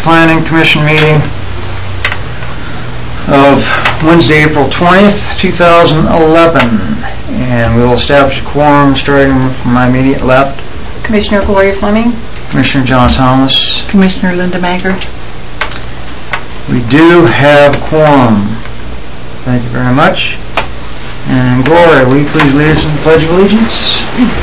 Planning Commission meeting of Wednesday, April 20th, 2011. And we will establish a quorum starting from my immediate left. Commissioner Gloria Fleming. Commissioner John Thomas. Commissioner Linda Mager. We do have quorum. Thank you very much. And Gloria, will you please lead us in the Pledge of Allegiance?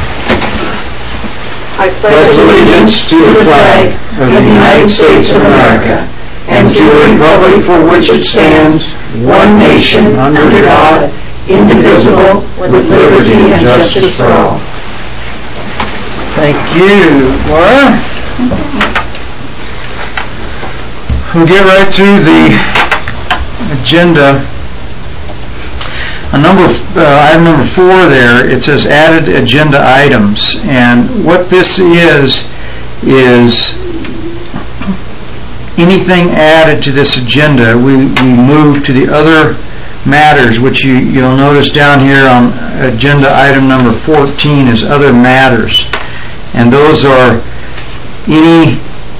I pledge allegiance to the flag of the United States of America and to the republic for which it stands, one nation, under God, indivisible, with liberty and justice for all. Thank you, Laura. We'll get right through the agenda. Item number 4 there, it says added agenda items. And what this is anything added to this agenda, we move to the other matters, which you'll notice down here on agenda item number 14 is other matters. And those are any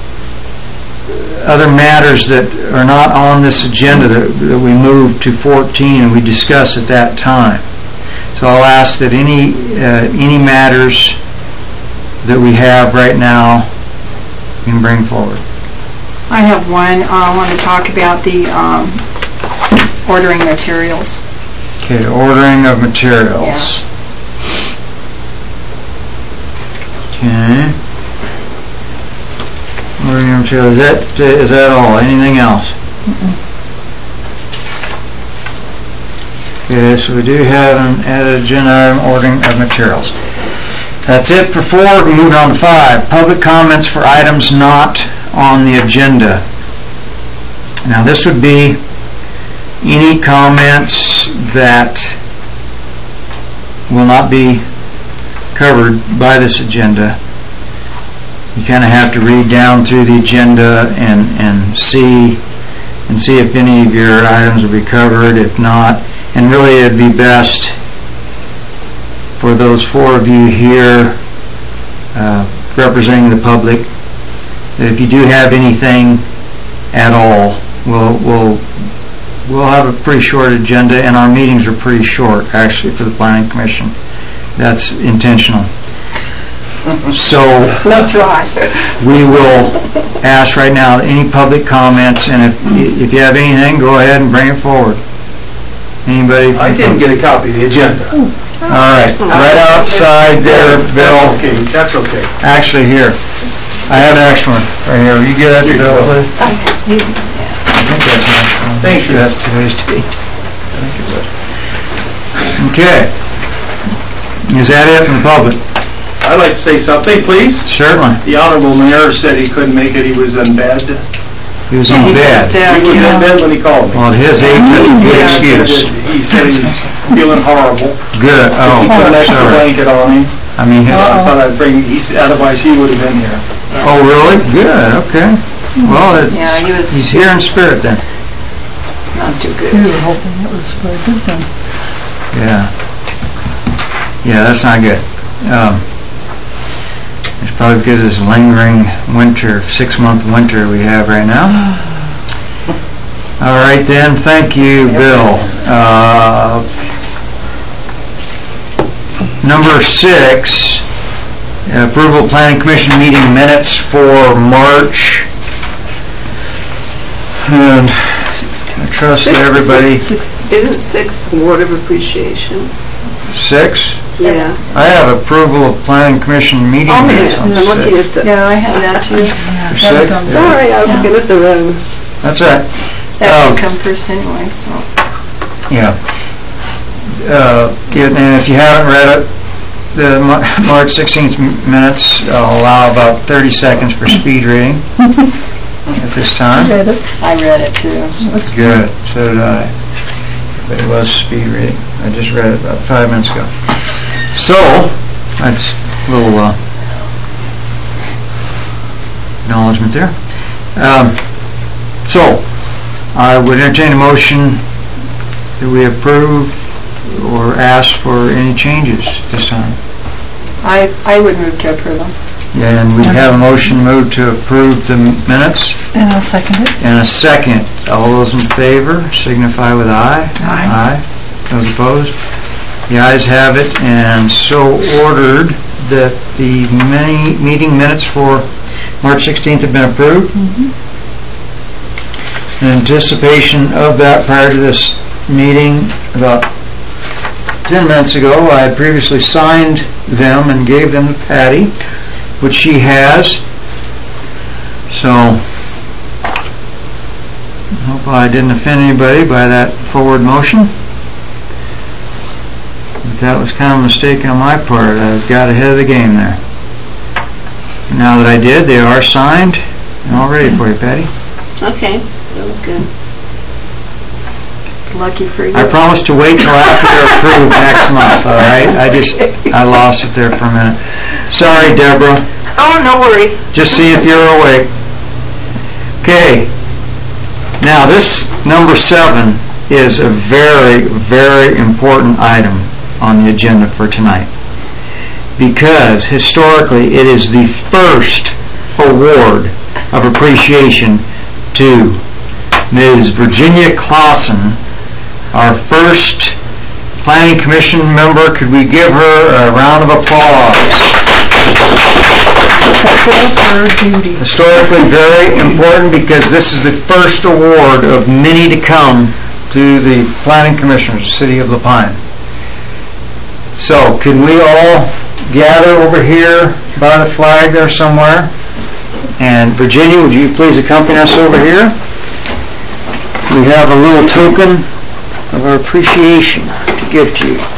other matters that are not on this agenda that we move to 14 and we discuss at that time. So I'll ask that any matters that we have right now you can bring forward. I have one. I want to talk about the ordering materials. Okay, ordering of materials. Yeah. Okay. Ordering of materials. Is that all? Anything else? Okay, so we do have an added agenda item, ordering of materials. That's it for 4. We move on to 5. Public comments for items not on the agenda. Now this would be any comments that will not be covered by this agenda. You kind of have to read down through the agenda and see if any of your items will be covered. If not, and really it'd be best for those 4 of you here representing the public that if you do have anything at all, we'll have a pretty short agenda, and our meetings are pretty short actually for the Planning Commission. That's intentional. So we will ask right now any public comments, and if you have anything, go ahead and bring it forward. Anybody? I didn't get a copy of the agenda. All right, right outside there, Bill. Okay, that's okay. Actually, here. I have an extra one right here. Will you get that to Bill, please? I think that's an extra one. Thank you. That's today's date. Okay. Is that it from the public? I'd like to say something, please. Certainly. The Honorable Mayor said he couldn't make it. He was in bed. He was in bed. He was in bed when he called me. Well, at his age, that's a good excuse. He said he's feeling horrible. Good. Oh, He put an extra sorry. blanket on him. I mean, I thought I'd bring, otherwise he would have been here. oh, really? Good. Okay. Well, he's here in spirit then. Not too good. We were hoping it was for a good thing. Yeah. Yeah, that's not good. It's probably because of this lingering winter, 6-month winter we have right now. All right then, thank you, Bill. Number 6, approval of Planning Commission meeting minutes for March. And I trust that everybody... Isn't 6 Word of Appreciation? 6? Yeah. I have approval of Planning Commission meeting minutes on I'm looking 6. at the... Yeah, I have that too. Six? Sorry, I was looking at the wrong... That's right. That should come first anyway, so. Yeah. And if you haven't read it, the March 16th minutes allow about 30 seconds for speed reading at this time. I read it too. That's good. So did I. But it was speed reading. I just read it about 5 minutes ago. So, that's a little acknowledgement there. So, I would entertain a motion that we approve or ask for any changes this time. I would move to approve them. And we have a motion moved to approve the minutes, And I'll second it. and a second. All those in favor signify with aye. Aye. Those opposed? The ayes have it, and so ordered that the meeting minutes for March 16th have been approved. In anticipation of that, prior to this meeting, about 10 minutes ago, I had previously signed them and gave them to Patty, which she has. So, I hope I didn't offend anybody by that forward motion. But that was kind of a mistake on my part. I got ahead of the game there. Now that I did, they are signed and all ready for you, Patty. Okay, that was good. Lucky for you. I promise to wait till after they're approved next month, all right? I lost it there for a minute. Sorry, Deborah. Oh, no worries. Just see if you're awake. Okay. Now, this number 7 is a very, very important item on the agenda for tonight, because historically it is the first award of appreciation to Ms. Virginia Clausen, our first Planning Commission member. Could we give her a round of applause? Historically very important, because this is the first award of many to come to the Planning Commissioners, the City of La Pine. So, can we all gather over here by the flag there somewhere? And Virginia, would you please accompany us over here? We have a little token of our appreciation to give to you.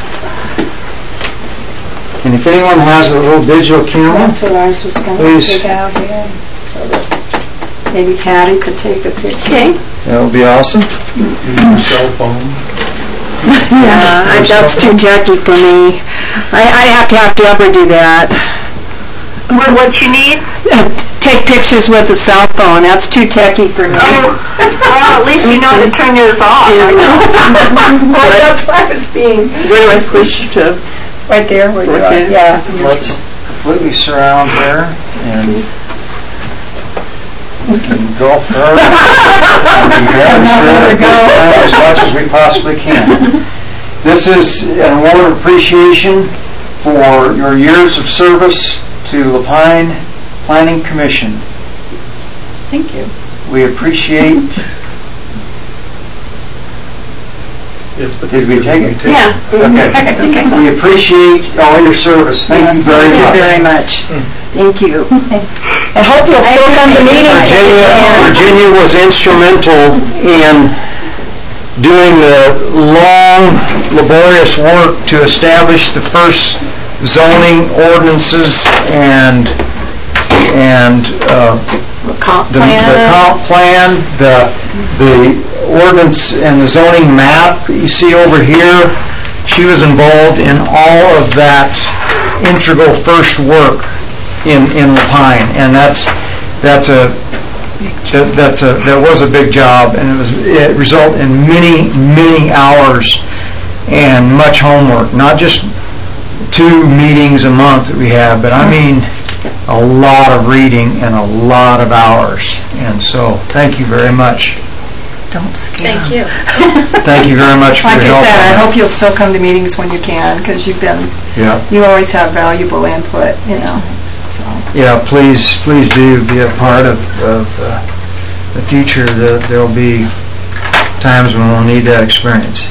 And if anyone has a little digital camera, That's what I was just going to Please. take out here, so that maybe Patty could take a picture. Okay. that would be awesome. Cell phone. Yeah, that's too tacky for me. I have to ever do that. What you need? Take pictures with a cell phone. That's too tacky for me. Oh, well, at least you know to turn yours off. Well, that's why I was being very appreciative. Right there where you are. Okay. Yeah. Let's completely surround her and engulf her and as much as we possibly can. This is an award of appreciation for your years of service to La Pine Planning Commission. Thank you. We appreciate. Did we take it? Yeah. Okay. We appreciate all your service. Thank you very much. Thank you very much. Thank you. I hope you'll still come to meetings. Virginia was instrumental in doing the long, laborious work to establish the first zoning ordinances and The comp the comp plan, the ordinance and the zoning map that you see over here. She was involved in all of that integral first work in La Pine, and that was a big job, and it resulted in many hours and much homework. Not just 2 meetings a month that we have, but I mean a lot of reading and a lot of hours. And so, thank you very much. Don't scare Thank you. Thank you very much for Like your I help. said, on I that. hope you'll still come to meetings when you can, because you always have valuable input, you know. Yeah, please do be a part of the future. There'll be times when we'll need that experience.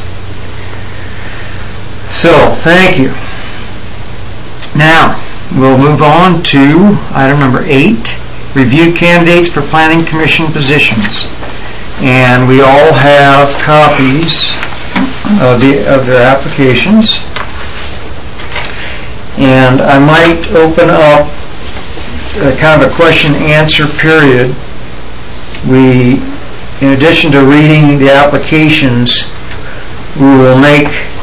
So, thank you. Now, we'll move on to item number 8, review candidates for Planning Commission positions. And we all have copies of their applications. And I might open up kind of a question-answer period. We, in addition to reading the applications, we will make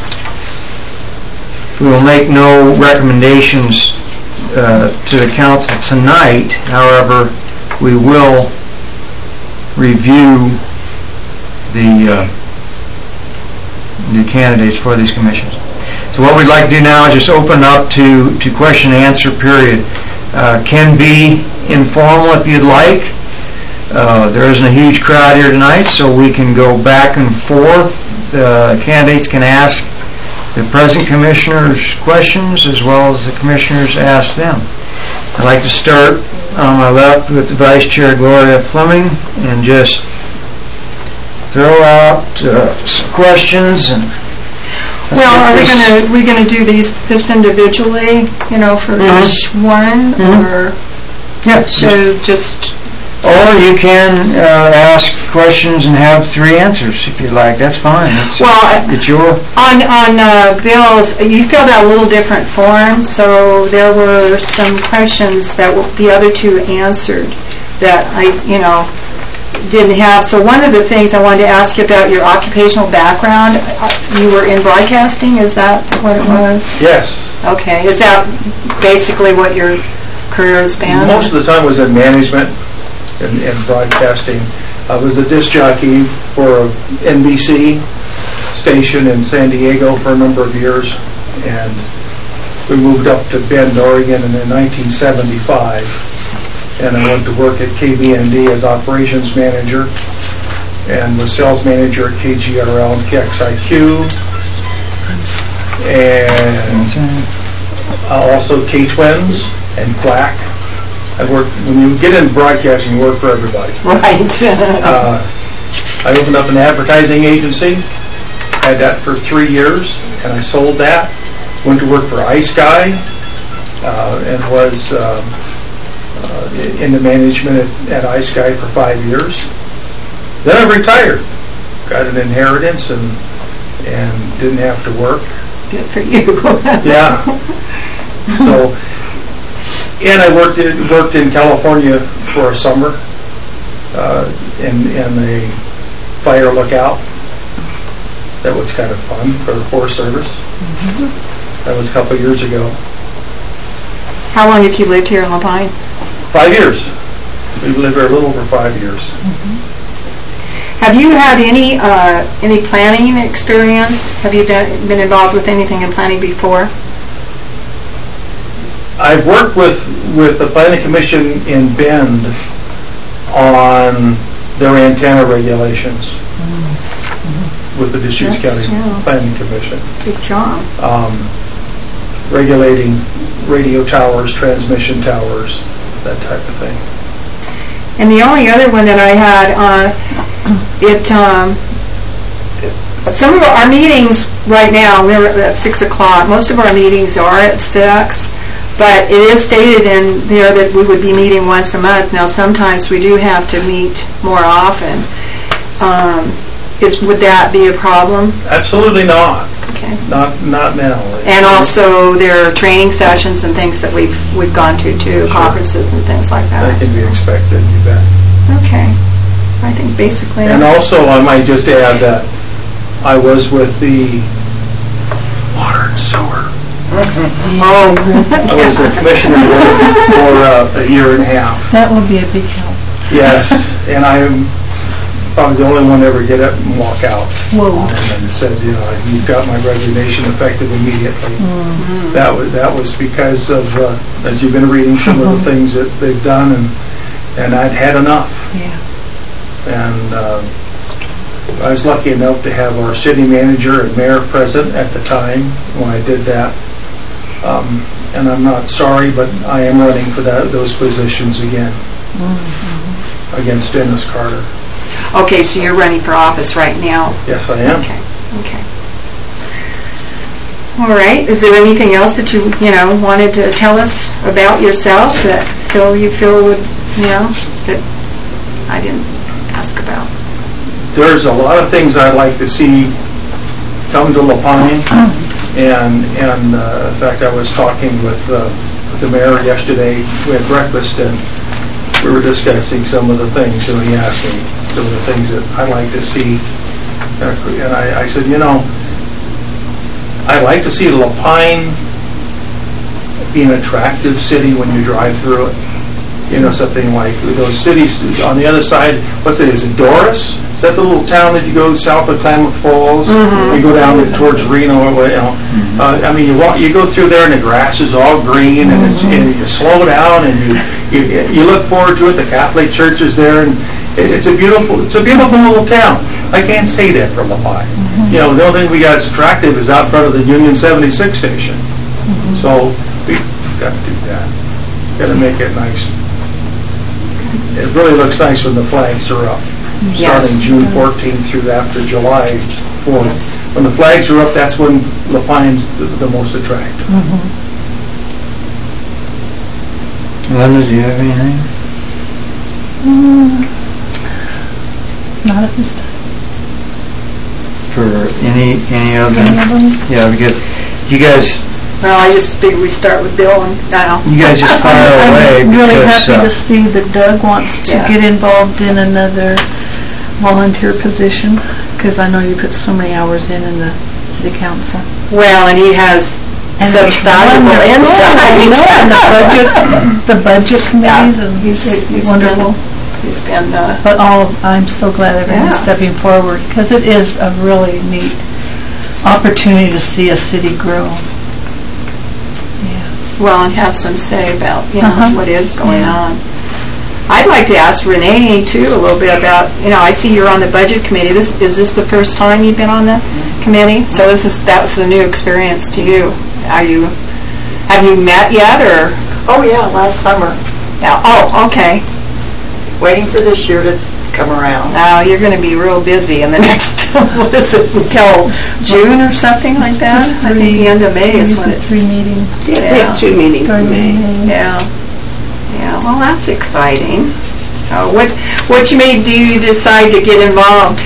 no recommendations to the council tonight. However, we will review the candidates for these commissions. So what we'd like to do now is just open up to question and answer period. Can be informal if you'd like. There isn't a huge crowd here tonight, so we can go back and forth. The candidates can ask the present commissioners questions as well as the commissioners ask them. I'd like to start on my left with the Vice Chair Gloria Fleming and just throw out some questions. And Well, are we gonna do this individually, for each one, or so just? Or you can ask questions and have 3 answers if you'd like. That's fine. It's your. On Bill's, you filled out a little different form, so there were some questions that the other 2 answered that I, didn't have. So one of the things I wanted to ask you about your occupational background. You were in broadcasting, is that what it was? Yes. Okay, is that basically what your career has been? Most of the time was in management and broadcasting. I was a disc jockey for an NBC station in San Diego for a number of years, and we moved up to Bend, Oregon in 1975, and I went to work at KBND as operations manager and was sales manager at KGRL and KXIQ, and also K-Twins and Quack. When you get into broadcasting, you work for everybody. Right. I opened up an advertising agency, had that for 3 years, and I sold that. Went to work for Ice Guy, and was in the management at Ice Guy for 5 years. Then I retired, got an inheritance, and didn't have to work. Good for you. Yeah. So. And I worked in California for a summer in a fire lookout. That was kind of fun for the Forest Service. Mm-hmm. That was a couple of years ago. How long have you lived here in La Pine? 5 years. We've lived here a little over 5 years. Mm-hmm. Have you had any planning experience? Have you been involved with anything in planning before? I've worked with the Planning Commission in Bend on their antenna regulations with the Deschutes County Planning Commission. Good job. Regulating radio towers, transmission towers, that type of thing. And the only other one that I had, some of our meetings right now, we're at 6 o'clock. Most of our meetings are at 6. But it is stated in there that we would be meeting once a month. Now, sometimes we do have to meet more often. Would that be a problem? Absolutely not. Okay. Not now. And also, there are training sessions and things that we've gone to too, sure. Conferences and things like that. That can be expected. You bet. Okay. I think basically. And also, I might just add that I was with the Water and Sewer. I was the commissioner for a year and a half. That would be a big help. Yes, and I'm probably the only one to ever get up and walk out. Whoa. And said, you've got my resignation effective immediately. Mm-hmm. That was because of, as you've been reading some of the things that they've done, and I'd had enough. Yeah. And I was lucky enough to have our city manager and mayor present at the time when I did that. And I'm not sorry, but I am running for those positions again against Dennis Carter. Okay, so you're running for office right now? Yes, I am. Okay. All right. Is there anything else that you wanted to tell us about yourself that you feel would that I didn't ask about? There's a lot of things I'd like to see come to La Pine. And in fact, I was talking with the mayor yesterday. We had breakfast, and we were discussing some of the things. He asked me some of the things that I'd like to see. And I said, I'd like to see La Pine be an attractive city when you drive through it. Something like those cities on the other side. Is it Doris? Is that the little town that you go south of Klamath Falls? You go down towards Reno, I mean, you go through there and the grass is all green, and, and you slow down and you look forward to it. The Catholic church is there, and it's a beautiful little town. I can't say that for La Pine. You know, the only thing we got that's attractive is out front of the Union 76 station. So we got to do that. Got to make it nice. It really looks nice when the flags are up. Starting June 14th through after July 4th. When the flags are up, that's when La Pine's the most attractive. Linda, do you have anything? Not at this time. For any other? Yeah, because you guys. Well, I just figured we start with Bill and now. You guys just fire away. I'm really because, happy to see that Doug wants to get involved in another volunteer position, because I know you put so many hours in the city council. Well, and he has such valuable insight. And the budget committees, and he's wonderful. He's been, but I'm so glad everyone's stepping forward, because it is a really neat opportunity to see a city grow. well, and have some say about, what is going on. I'd like to ask Renee, too, a little bit about, I see you're on the budget committee. Is this the first time you've been on the committee? So that was a new experience to you. Have you met yet, or? Oh, yeah, last summer. Yeah. Oh, okay. Waiting for this year to come around. Now, you're going to be real busy in the next, what is it, until June or something like that? I think the end of May is when 3 meetings. Yeah. 2 meetings in May. Yeah. Yeah, well, that's exciting. What made you decide to get involved?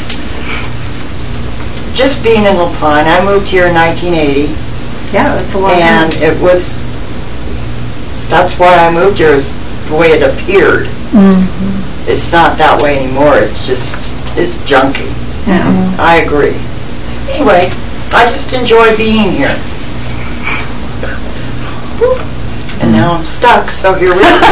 Just being in La Pine. I moved here in 1980. Yeah, that's a long time. And that's why I moved here, is the way it appeared. Mm-hmm. It's not that way anymore. It's junky. Yeah. I agree. Anyway, I just enjoy being here. And now I'm stuck, so here we are.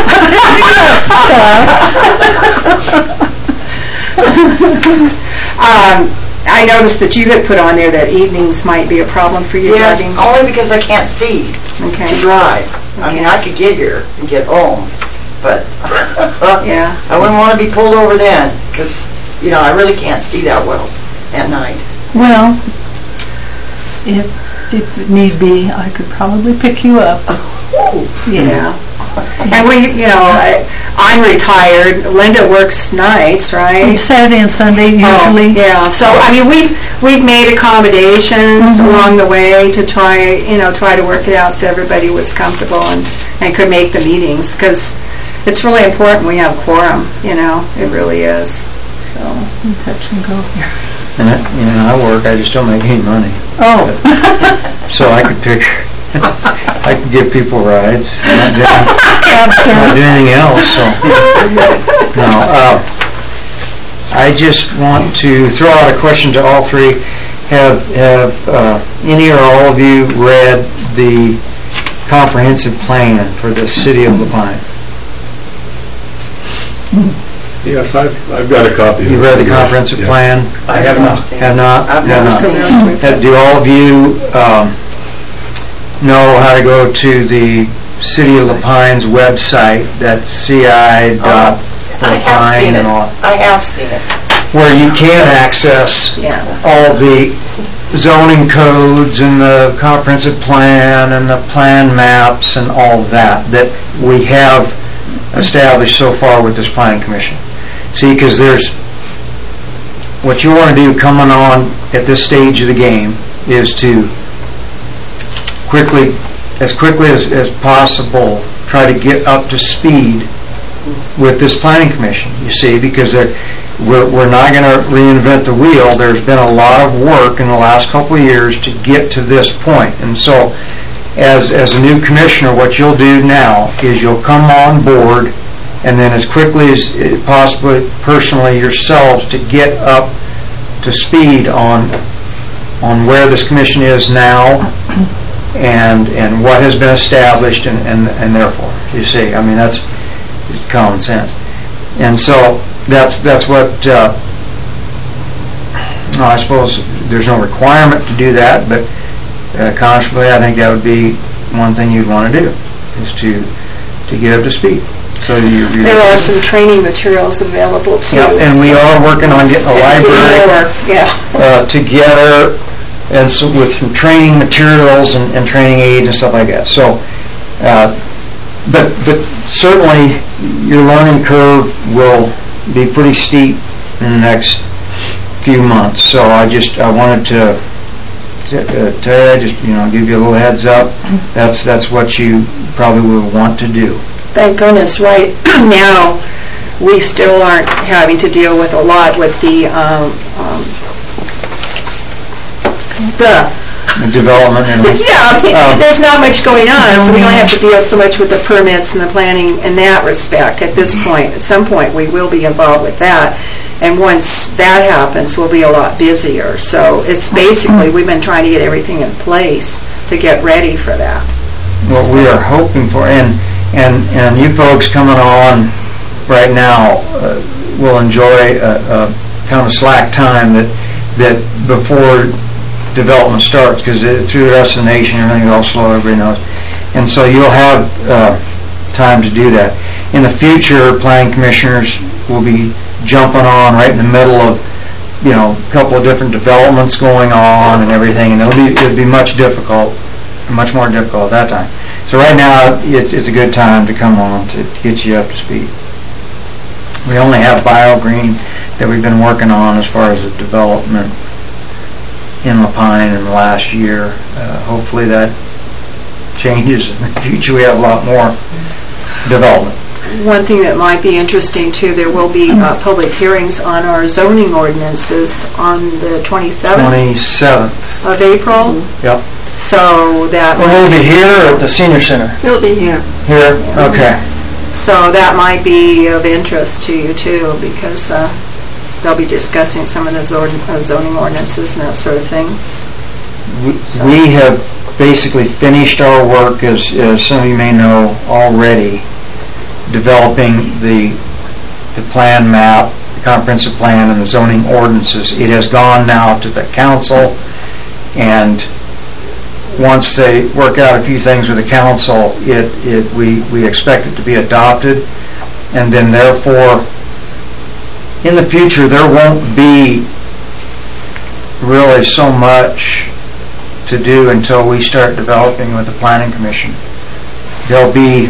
I noticed that you had put on there that evenings might be a problem for you Yes, driving. only because I can't see to drive. I mean, I could get here and get home, but Yeah. I wouldn't want to be pulled over then, because, I really can't see that well at night. Well, if need be, I could probably pick you up. Yeah. And I'm retired. Linda works nights, right? Saturday and Sunday usually. Yeah. So we've made accommodations along the way to try to work it out so everybody was comfortable and could make the meetings, because it's really important we have quorum. It really is. So Touch and go here. And I work. I just don't make any money. Oh. So I could pick. I could give people rides. Not do anything else. So no. I just want to throw out a question to all three. Have any or all of you read the comprehensive plan for the city of La Pine? Yes, I've got a copy. You read the comprehensive plan? I have not. Have not? I've never seen it. Do all of you know how to go to the City of La Pine's website? That's ci.lapine and all. I have seen it. Where you can access all the zoning codes and the comprehensive plan and the plan maps and all that we have established so far with this planning commission. See, because what you want to do coming on at this stage of the game is to as quickly as possible, try to get up to speed with this planning commission, you see, because we're not going to reinvent the wheel. There's been a lot of work in the last couple of years to get to this point. And so as a new commissioner, what you'll do now is you'll come on board, and then as quickly as possibly personally yourselves to get up to speed on where this commission is now and what has been established and therefore, you see, I mean, that's common sense. And so that's what I suppose there's no requirement to do that, but constantly I think that would be one thing you'd want to do, is to get up to speed. So there are some training materials available too. Yep, and we are working on getting a library together, and so with some training materials and training aids and stuff like that. So, but certainly your learning curve will be pretty steep in the next few months. So I wanted to tell you, give you a little heads up. That's what you probably will want to do. Thank goodness, right now we still aren't having to deal with a lot with the development. There's not much going on, so we don't have to deal so much with the permits and the planning in that respect at this point. At some point we will be involved with that, and once that happens we'll be a lot busier. So it's basically we've been trying to get everything in place to get ready for that. What we are hoping for, and you folks coming on right now will enjoy a kind of slack time that before development starts, because through the rest of the nation everything's all slow, everybody knows, and so you'll have time to do that. In the future, planning commissioners will be jumping on right in the middle of a couple of different developments going on and everything, and it'll be much more difficult at that time. So right now it's a good time to come on to get you up to speed. We only have BioGreen that we've been working on as far as the development in La Pine in the last year. Hopefully that changes in the future. We have a lot more development. One thing that might be interesting too, there will be public hearings on our zoning ordinances on the 27th of April. Yep. So that will be here or at the senior center? It'll be here. Here? Okay. So that might be of interest to you too, because they'll be discussing some of the zoning ordinances and that sort of thing. We have basically finished our work, as some of you may know already, developing the plan map, the comprehensive plan, and the zoning ordinances. It has gone now to the council, and once they work out a few things with the council, we expect it to be adopted, and then therefore in the future there won't be really so much to do until we start developing with the Planning Commission. There'll be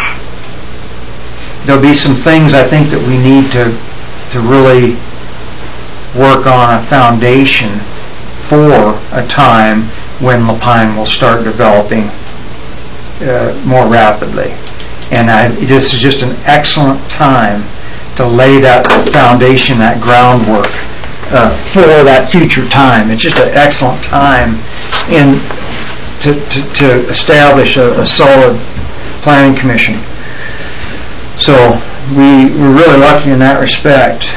some things I think that we need to really work on a foundation for a time when La Pine will start developing more rapidly. And this is just an excellent time to lay that foundation, that groundwork for that future time. It's just an excellent time to establish a solid planning commission. So we're really lucky in that respect.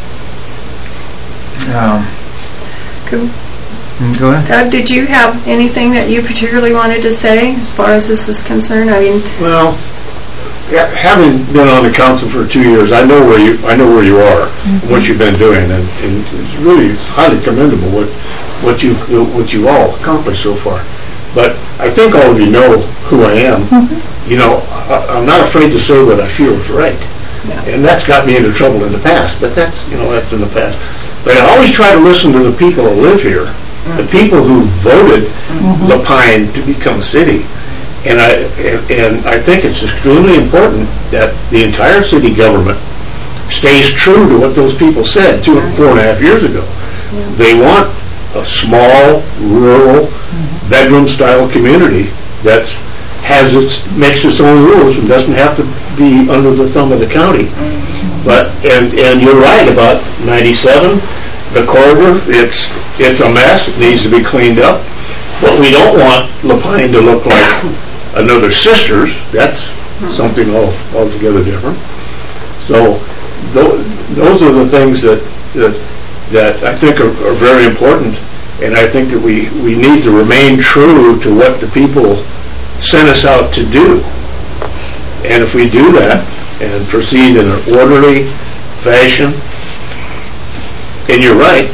Cool. Go ahead. Doug, did you have anything that you particularly wanted to say as far as this is concerned? I mean, well, having been on the council for 2 years, I know where you are, mm-hmm. what you've been doing, and it's really highly commendable what you all accomplished so far. But I think all of you know who I am. Mm-hmm. I'm not afraid to say what I feel is right, and that's got me into trouble in the past. But that's in the past. But I always try to listen to the people who live here. The people who voted mm-hmm. La Pine to become a city, and I think it's extremely important that the entire city government stays true to what those people said 4.5 years ago. Yeah. They want a small, rural, mm-hmm. bedroom-style community that makes its own rules and doesn't have to be under the thumb of the county. Mm-hmm. But and you're right about 97. The corridor, it's a mess. It needs to be cleaned up. But we don't want La Pine to look like another Sisters. That's something altogether different. So those are the things that I think are very important, and I think that we need to remain true to what the people sent us out to do. And if we do that and proceed in an orderly fashion, and you're right,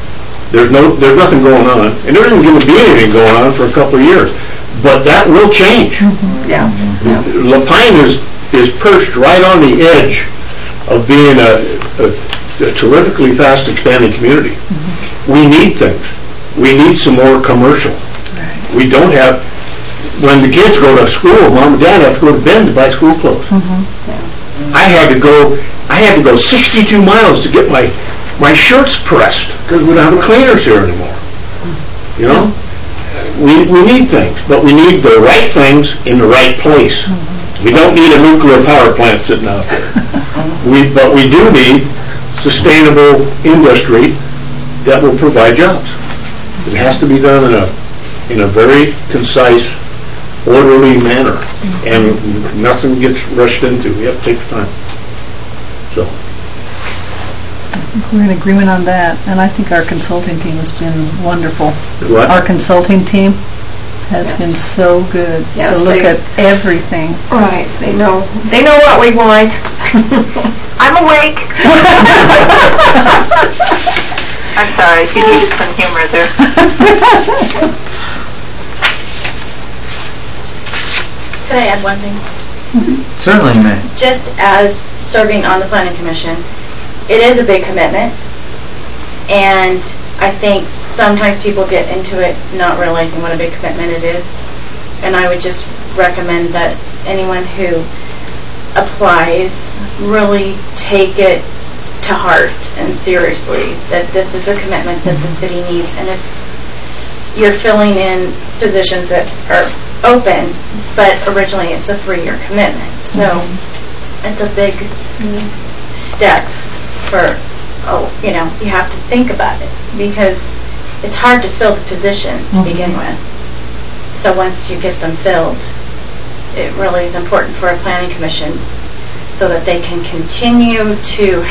There's nothing going on, and there isn't going to be anything going on for a couple of years. But that will change. Yeah. LaPine is perched right on the edge of being a terrifically fast expanding community. We need things. We need some more commercial. We don't have, when the kids go to school, mom and dad have to go to Bend to buy school clothes. I had to go 62 miles to get my shirts pressed because we don't have the cleaners here anymore. You know? We need things, but we need the right things in the right place. We don't need a nuclear power plant sitting out there. But we do need sustainable industry that will provide jobs. It has to be done in a very concise, orderly manner, and nothing gets rushed into. We have to take the time. So. We're in agreement on that, and I think our consulting team has been wonderful. What? Our consulting team has been so good to look at everything. Right, they know what we want. I'm awake. I'm sorry, you needed some humor there. Could I add one thing? Certainly, ma'am. Just as serving on the planning commission, it is a big commitment, and I think sometimes people get into it not realizing what a big commitment it is. And I would just recommend that anyone who applies really take it to heart and seriously, that this is a commitment that the city needs, and you're filling in positions that are open, but originally it's a 3-year commitment. So it's a big step for, you have to think about it, because it's hard to fill the positions to begin with. So once you get them filled, it really is important for a planning commission so that they can continue to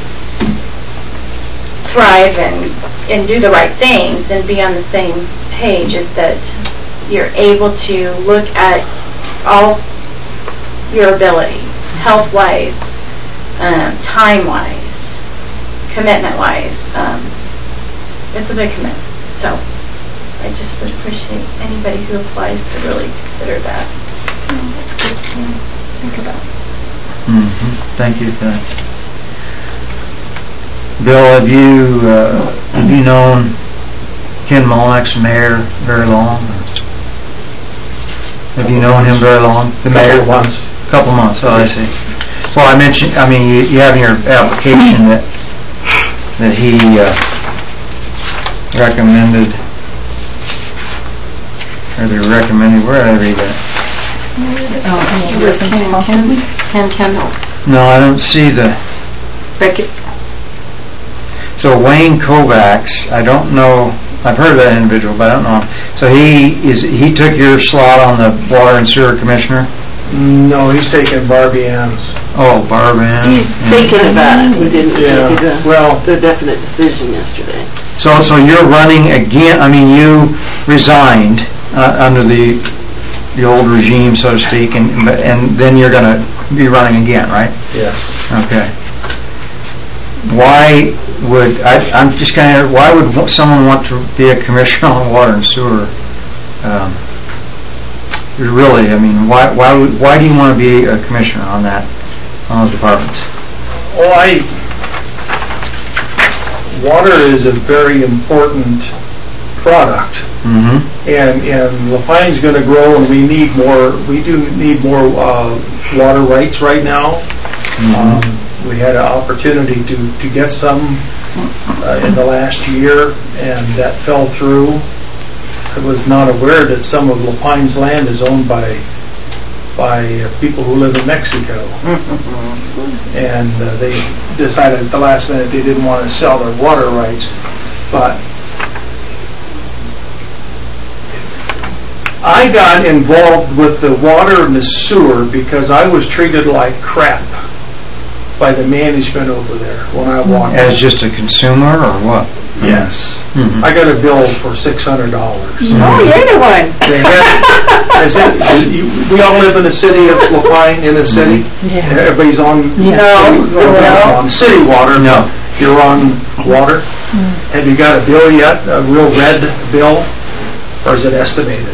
thrive and do the right things and be on the same page, is that you're able to look at all your ability, health-wise, time-wise, commitment-wise. It's a big commitment. So I just would appreciate anybody who applies to really consider that. That's good to think about. Thank you for that. Bill, have you known Ken Molnax, mayor, very long? Have you known him very long? The mayor? Couple months. Oh, I see. Well, you have in your application that he recommended, or they recommended, where did I read that? Ken Kendall. No, I don't see the... So Wayne Kovacs, I don't know, I've heard of that individual, but I don't know him. So he took your slot on the Water and Sewer Commissioner? No, he's taking Barbie Ann's. Oh, Barbie Ann. He's thinking about it. He didn't make the definite decision yesterday. So you're running again, you resigned under the old regime, so to speak, and then you're going to be running again, right? Yes. Okay. Why would someone want to be a commissioner on water and sewer? Really, why do you want to be a commissioner on those departments? Water is a very important product, and LaPine's going to grow, and we do need more water rights right now. We had an opportunity to get some in the last year, and that fell through. I was not aware that some of LaPine's land is owned by people who live in Mexico. And they decided at the last minute they didn't want to sell their water rights. But I got involved with the water and the sewer because I was treated like crap by the management over there when I walked in. As just a consumer, or what? Yes. I got a bill for $600. Oh, you're the one. We all live in the city of LaPine, in the city. Everybody's on No. city water. No. You're on water. Have you got a bill yet, a real red bill, or is it estimated?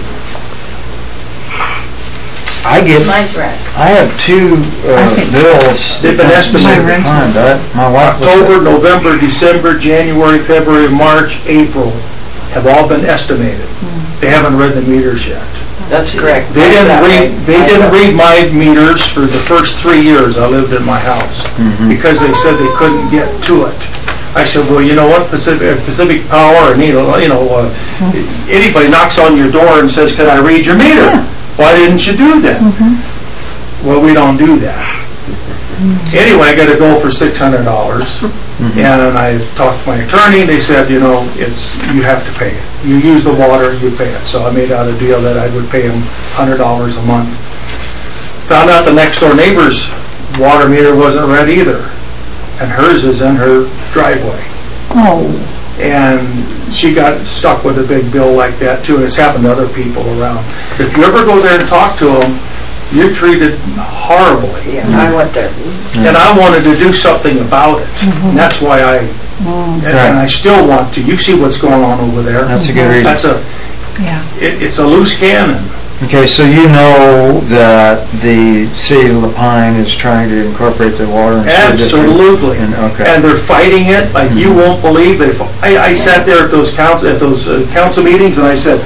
Mine's red. I have two bills. They've been estimated. My wife was- October, November, December, January, February, March, April have all been estimated. They haven't read the meters yet. That's correct. They didn't read my meters for the first 3 years I lived in my house because they said they couldn't get to it. I said, well, you know what, Pacific Power, and anybody knocks on your door and says, can I read your meter? Why didn't you do that? Well, we don't do that. Anyway, I got a bill for $600, and I talked to my attorney. They said, you have to pay it. You use the water, you pay it. So I made out a deal that I would pay them $100 a month. Found out the next door neighbor's water meter wasn't read either, and hers is in her driveway. Oh. And she got stuck with a big bill like that too, and it's happened to other people around. If you ever go there and talk to them, you're treated horribly. Yeah, I went there. And I wanted to do something about it. And that's why and I still want to. You see what's going on over there. That's a good reason. It's a loose cannon. Okay, so you know that the city of LaPine is trying to incorporate the water and sewer district? Absolutely. Okay. And they're fighting it like you won't believe. I sat there at those council meetings, and I said,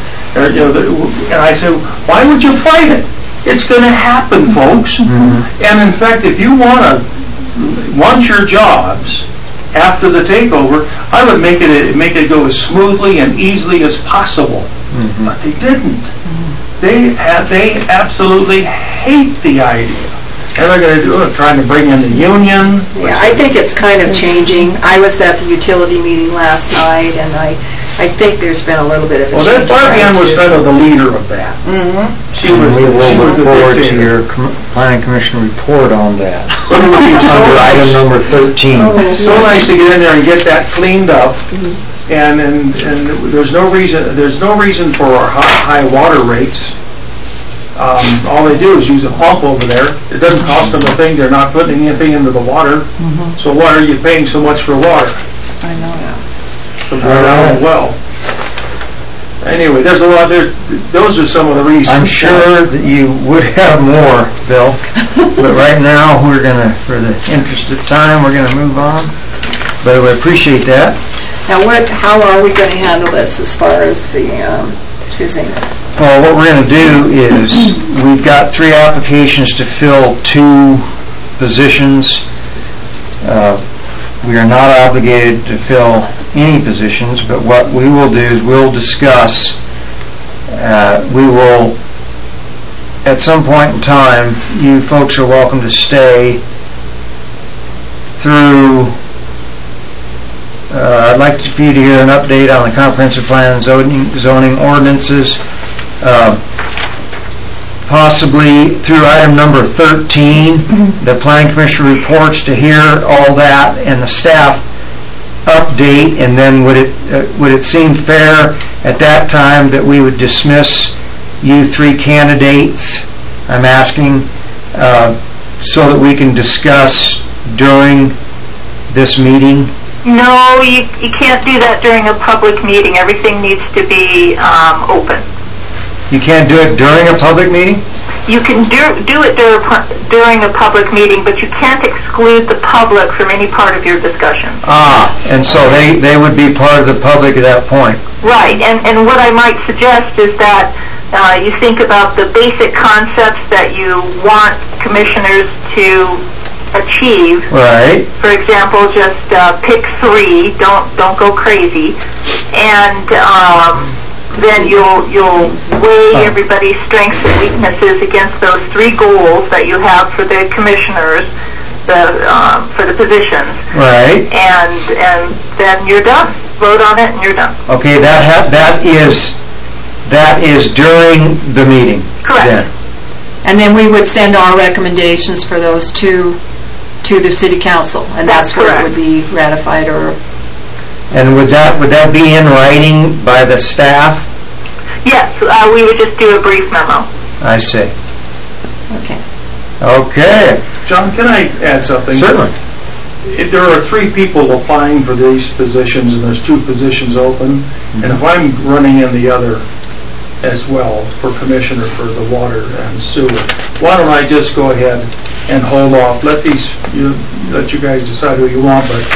why would you fight it? It's going to happen, folks. And in fact, if you want your jobs after the takeover, I would make it go as smoothly and easily as possible. But they didn't. They absolutely hate the idea. And they're going to do it, trying to bring in the union. Yeah, I think it's kind of changing. I was at the utility meeting last night, and I think there's been a little bit of a change. Well, that Barbian was kind of the leader of that. She was we will look the forward to dictator. your planning commission report on that. But it would be so Under nice. item number 13. So nice to get in there and get that cleaned up, and there's no reason for our high water rates. All they do is use a pump over there. It doesn't cost them a thing. They're not putting anything into the water. So why are you paying so much for water? I know. Well, anyway, there's a lot there. Those are some of the reasons. I'm sure that you would have more, Bill, but right now for the interest of time, we're going to move on. But we appreciate that. Now, how are we going to handle this as far as the choosing? Well, what we're going to do is we've got 3 applications to fill 2 positions. We are not obligated to fill any positions, but what we will do is we'll discuss. We will, at some point in time, you folks are welcome to stay through. I'd like for you to hear an update on the comprehensive plan and zoning ordinances. Possibly through item number 13, the Planning Commission reports, to hear all that and the staff update, and then would it seem fair at that time that we would dismiss you 3 candidates, I'm asking, so that we can discuss during this meeting? No, you can't do that during a public meeting. Everything needs to be open. You can't do it during a public meeting? You can do it during a public meeting, but you can't exclude the public from any part of your discussion. And so they would be part of the public at that point. Right, and what I might suggest is that you think about the basic concepts that you want commissioners to achieve. Right. For example, just pick 3. Don't go crazy, and then you'll weigh everybody's strengths and weaknesses against those 3 goals that you have for the commissioners, for the positions. Right. And then you're done. Vote on it, and you're done. Okay, that is during the meeting. Correct. Then. And then we would send our recommendations for those 2 to the city council, and that's where it would be ratified. And would that be in writing by the staff? Yes, we would just do a brief memo. I see. Okay. Okay. John, can I add something? Certainly. there are 3 people applying for these positions, and there's 2 positions open, and if I'm running in the other as well for commissioner for the water and sewer, why don't I just go ahead and hold off, let you guys decide who you want, but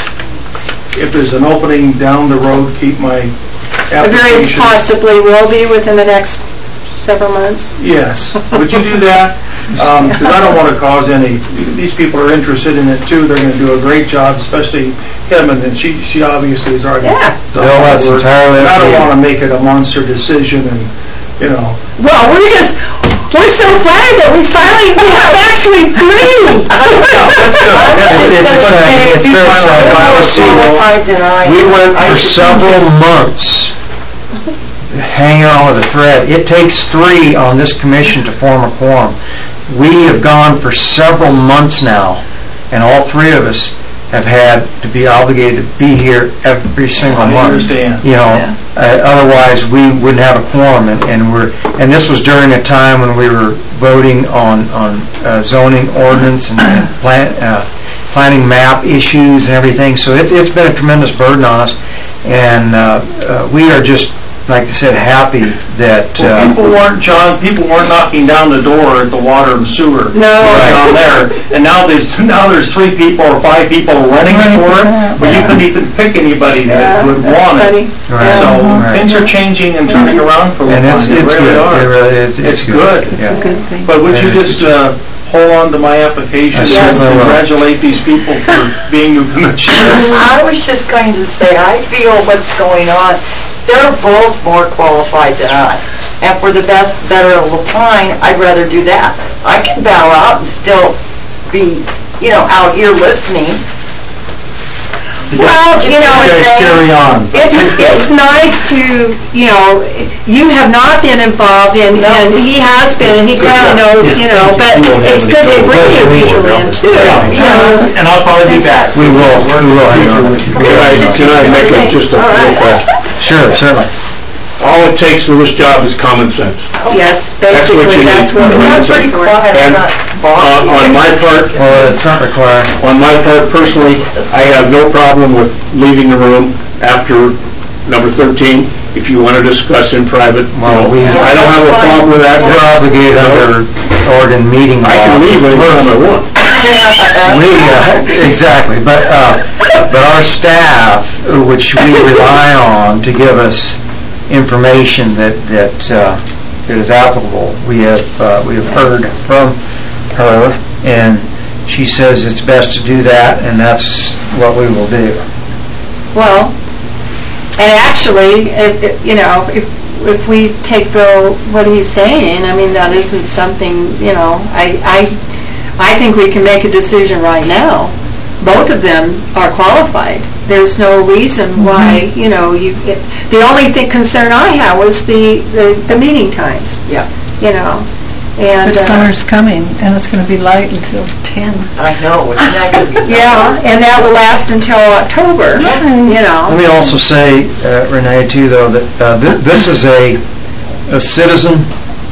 if there's an opening down the road, keep my Very application. possibly will be within the next several months. Yes, would you do that? Because I don't want to cause any, these people are interested in it too, they're going to do a great job, especially him, and then she obviously is already Yeah. done Bill, all that's the work. entirely And I up to don't you. want to make it a monster decision and, Well, we're so flattered that we have actually 3. It's exciting, it's very exciting. We went for several months hanging on with a thread. It takes 3 on this commission to form a quorum. We have gone for several months now, and all 3 of us have had to be obligated to be here every single I month. understand. Otherwise we wouldn't have a quorum, and this was during a time when we were voting on zoning ordinance and planning map issues and everything. So it's been a tremendous burden on us, and we are just, like I said, happy that people weren't knocking down the door at the water and sewer. No. Down there, and now there's 3 people or 5 people running for it, but you couldn't even pick anybody that would want it. Right. So Right. things are changing and turning around for and Lupine. They it's really good. are. It's good. Yeah. Good thing. But would you And just hold on to my application I and certainly will. congratulate these people for being new commissioners? I was just going to say, I feel what's going on, they're both more qualified than I. And for the better of Lupine, I'd rather do that. I can bow out and still be, out here listening. Well, You guys carry on. It's nice to, you have not been involved and he has been, and he kind of knows, but it's good to bring you people in too. And I'll probably be back. We will. Can I make it just a real fast? Sure, certainly. All it takes for this job is common sense. Yes, That's what basically, you that's need. what we're I'm pretty quiet, I'm And not bossy. on my part, Well, it's not required. personally, I have no problem with leaving the room after number 13 if you want to discuss in private. Well, I don't have a problem with that. We're obligated under Oregon meeting law. I can leave anytime I want. Exactly, but our staff, which we rely on to give us information that is applicable, we have heard from her, and she says it's best to do that, and that's what we will do. Well, and actually, if we take Bill, what he's saying, I mean, that isn't something, I think we can make a decision right now. Both of them are qualified. There's no reason why, the only concern I had was the meeting times. Yeah. And But summer's coming, and it's going to be light until 10. I know, it's not going to be yeah, and that will last until October, Let me also say, Renee, too, though, that this is a citizen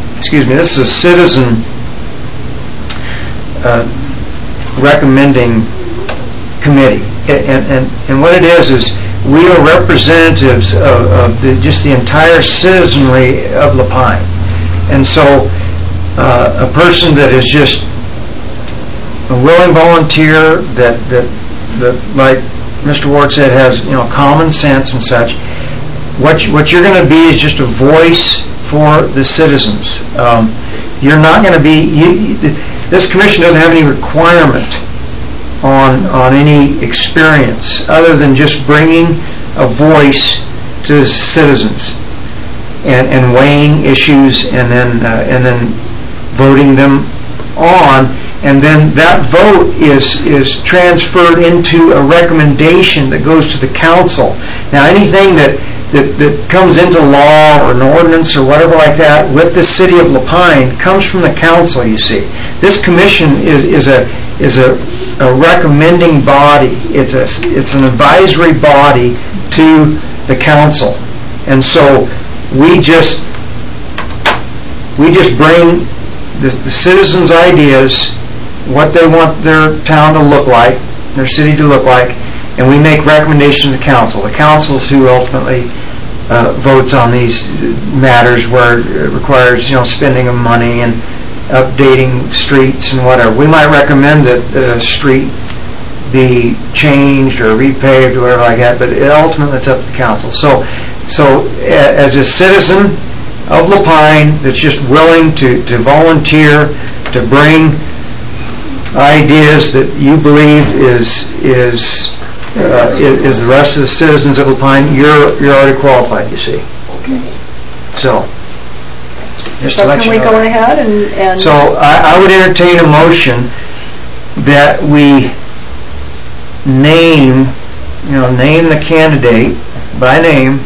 recommending committee. And what it is we are representatives of just the entire citizenry of Lupine. And so a person that is just a willing volunteer that like Mr. Ward said, has common sense and such. What you're going to be is just a voice for the citizens. You're not going to be. This commission doesn't have any requirement on any experience other than just bringing a voice to the citizens and weighing issues and then voting them on. And then that vote is transferred into a recommendation that goes to the council. Now, anything that comes into law or an ordinance or whatever like that with the city of Lupine comes from the council, you see. This commission is a recommending body. It's an advisory body to the council. And so we just bring the citizens' ideas, what they want their town to look like, their city to look like, and we make recommendations to the council. The council is who ultimately votes on these matters where it requires, spending of money and updating streets and whatever. We might recommend that a street be changed or repaved or whatever like that, but ultimately it's up to the council. So as a citizen of LaPine that's just willing to volunteer to bring ideas that you believe is the rest of the citizens of LaPine, you're already qualified, you see. Okay. So, just to So let can you we know. go ahead and... So I would entertain a motion that we name the candidate by name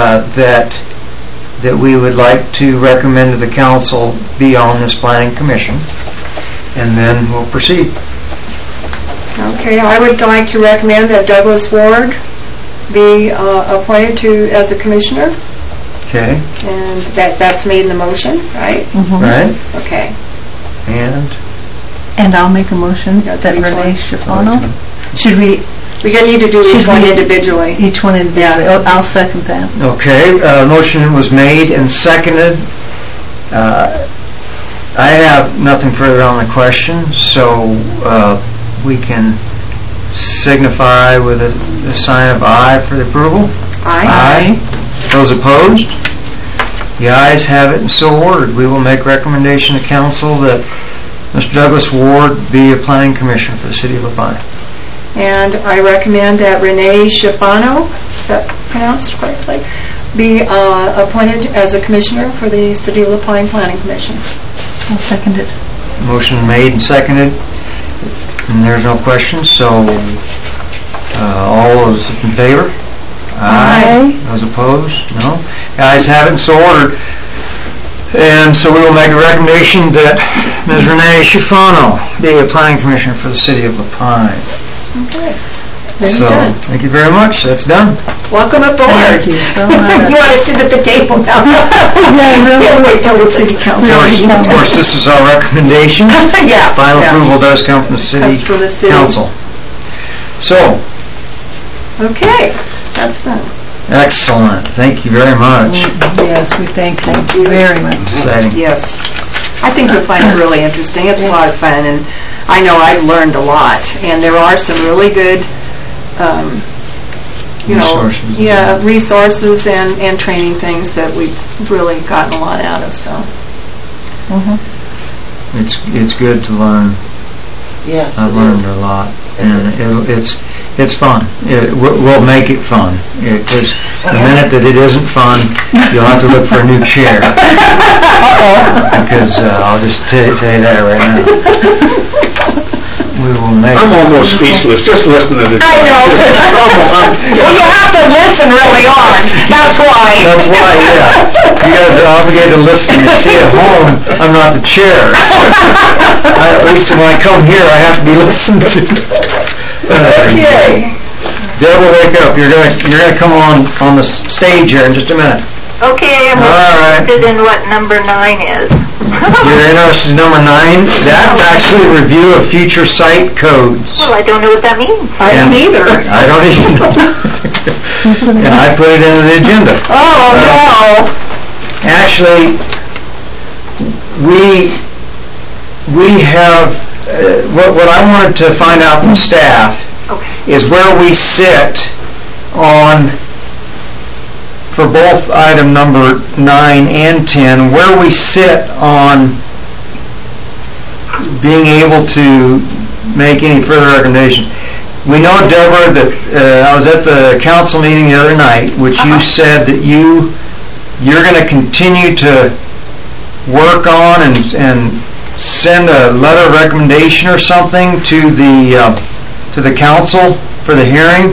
that we would like to recommend to the council be on this planning commission, and then we'll proceed. Okay, I would like to recommend that Douglas Ward be appointed as a commissioner, Okay, and that's made in the motion, right? right? Okay. And I'll make a motion Yeah, that each Renee one. Schifano, should we, We're going to need to do each Should one we- individually. each one individually? Yeah. Oh, I'll second that. okay, motion was made and seconded. I have nothing further on the question, so we can signify with a sign of aye for the approval. Aye. Those opposed? The ayes have it and so ordered. We will make recommendation to council that Mr. Douglas Ward be a planning commissioner for the city of LaPine. And I recommend that Renee Schifano, is that pronounced correctly, be appointed as a commissioner for the City of LaPine Planning Commission. I'll second it. Motion made and seconded, and there's no questions, so all those in favor? Aye. Those opposed? No? The ayes have it and so ordered. And so we will make a recommendation that Ms. Renee Schifano be a planning commissioner for the city of LaPine. Okay. Then So, done. thank you very much. That's done. Welcome aboard. Thank you so much. You want to sit at the table now? Can't wait till the city council. Of course, this is our recommendation. Yeah. Final yeah. approval does come from the city Comes from the city. council. So, Okay, that's done. excellent. Thank you very much. Yes, we thank you very much. Exciting. Yes. I think you'll find it really interesting. It's a lot of fun, and I know I've learned a lot. And there are some really good, Resources. resources and training things that we've really gotten a lot out of. So, It's good to learn. Yes. I've learned a lot, and it's fun. We'll make it fun. Because the minute that it isn't fun, you'll have to look for a new chair. Because I'll just tell you that right now. We will make. I'm almost speechless, just listening to it. I know. Well, you have to listen really hard. That's why. That's why, yeah. You guys are obligated to listen. You see at home, I'm not the chair. So at least when I come here, I have to be listened to. Okay. Deb will wake up. You're gonna come on the stage here in just a minute. Okay, I'm All right. interested in what number 9 is. You're interested in number 9? That's actually a review of future site codes. Well, I don't know what that means. I don't either. I don't even know. And I put it into the agenda. Oh, no. Actually, we have, what I wanted to find out from staff is where we sit on, for both item number 9 and 10, where we sit on being able to make any further recommendations. We know, Deborah, that I was at the council meeting the other night, which you said that you're going to continue to work on and send a letter of recommendation or something to the council for the hearing.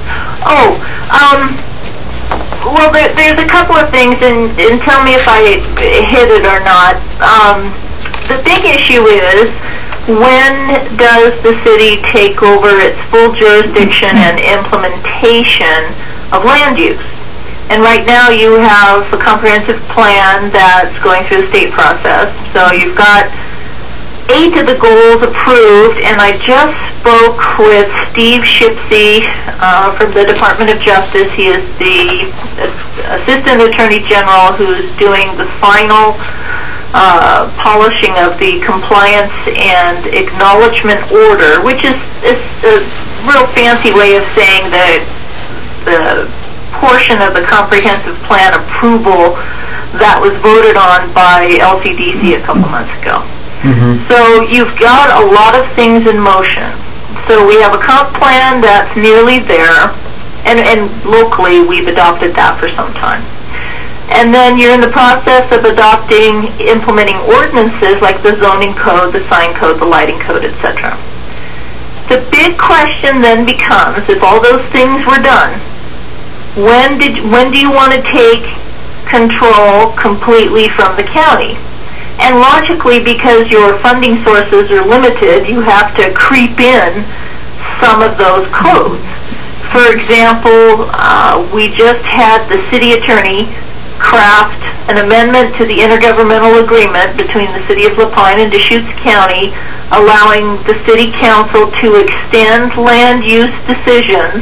Well, there's a couple of things, and tell me if I hit it or not. The big issue is, when does the city take over its full jurisdiction and implementation of land use? And right now you have a comprehensive plan that's going through the state process. So you've got 8 of the goals approved, and I just spoke with Steve Shipsey from the Department of Justice. He is the Assistant Attorney General who's doing the final polishing of the compliance and acknowledgement order, which is a real fancy way of saying that the portion of the comprehensive plan approval that was voted on by LCDC a couple months ago. So you've got a lot of things in motion. So we have a comp plan that's nearly there, and locally we've adopted that for some time. And then you're in the process of implementing ordinances like the zoning code, the sign code, the lighting code, etc. The big question then becomes, if all those things were done, when do you want to take control completely from the county? And logically, because your funding sources are limited, you have to creep in some of those codes. For example, we just had the city attorney craft an amendment to the intergovernmental agreement between the city of La Pine and Deschutes County, allowing the city council to extend land use decisions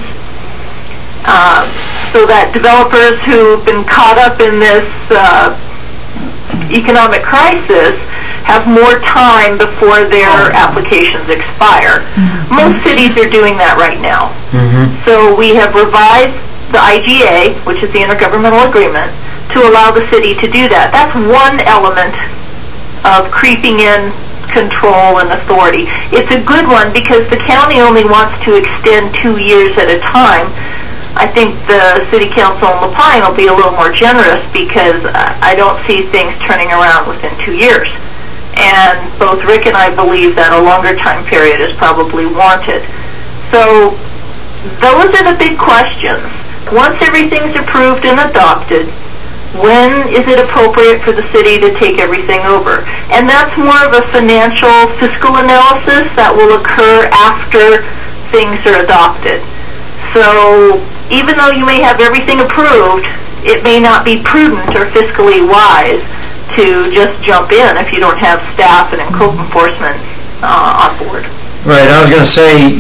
so that developers who've been caught up in this economic crisis have more time before their applications expire. Most cities are doing that right now. So we have revised the IGA, which is the Intergovernmental Agreement, to allow the city to do that. That's one element of creeping in control and authority. It's a good one because the county only wants to extend 2 years at a time. I think the City Council in La Pine will be a little more generous because I don't see things turning around within 2 years. And both Rick and I believe that a longer time period is probably wanted. So those are the big questions. Once everything's approved and adopted, when is it appropriate for the city to take everything over? And that's more of a financial fiscal analysis that will occur after things are adopted. So even though you may have everything approved, it may not be prudent or fiscally wise to just jump in if you don't have staff and code enforcement on board. Right, I was going to say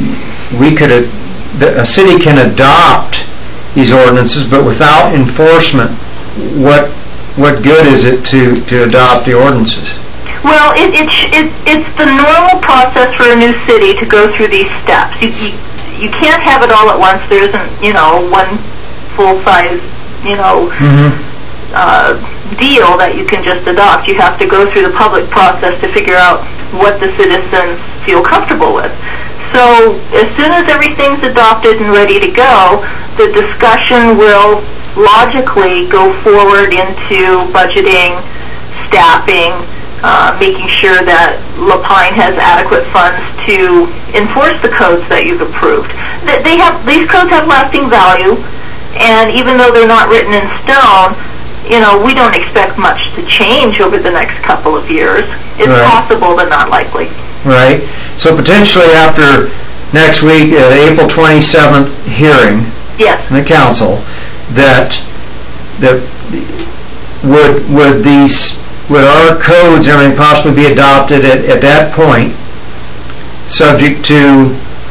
a city can adopt these ordinances, but without enforcement, what good is it to adopt the ordinances? Well, it's the normal process for a new city to go through these steps. You can't have it all at once. There isn't, one full-size, deal that you can just adopt. You have to go through the public process to figure out what the citizens feel comfortable with. So as soon as everything's adopted and ready to go, the discussion will logically go forward into budgeting, staffing, making sure that La Pine has adequate funds to enforce the codes that you've approved. These codes have lasting value, and even though they're not written in stone, we don't expect much to change over the next couple of years. It's possible, but not likely. Right. So potentially after next week, April 27th hearing in the council, that would our codes and everything possibly be adopted at that point, subject to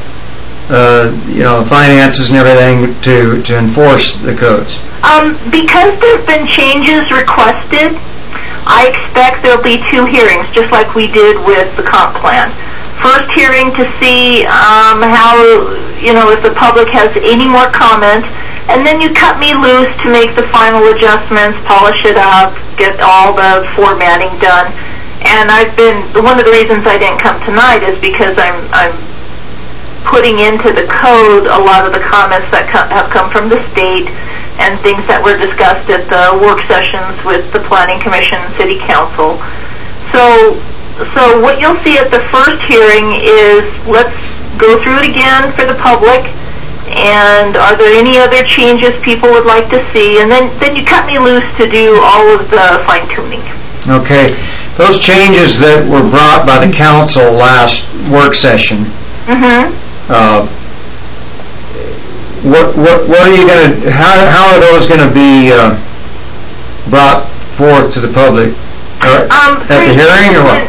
finances and everything to enforce the codes? Because there's been changes requested, I expect there'll be 2 hearings, just like we did with the comp plan. First hearing to see how, if the public has any more comments, and then you cut me loose to make the final adjustments, polish it up, get all the formatting done. And one of the reasons I didn't come tonight is because I'm putting into the code a lot of the comments that have come from the state and things that were discussed at the work sessions with the Planning Commission and City Council. So what you'll see at the first hearing is, let's go through it again for the public, and are there any other changes people would like to see? And then you cut me loose to do all of the fine-tuning. Okay. Those changes that were brought by the council last work session, what are you going to, how are those going to be brought forth to the public? At the hearing or what?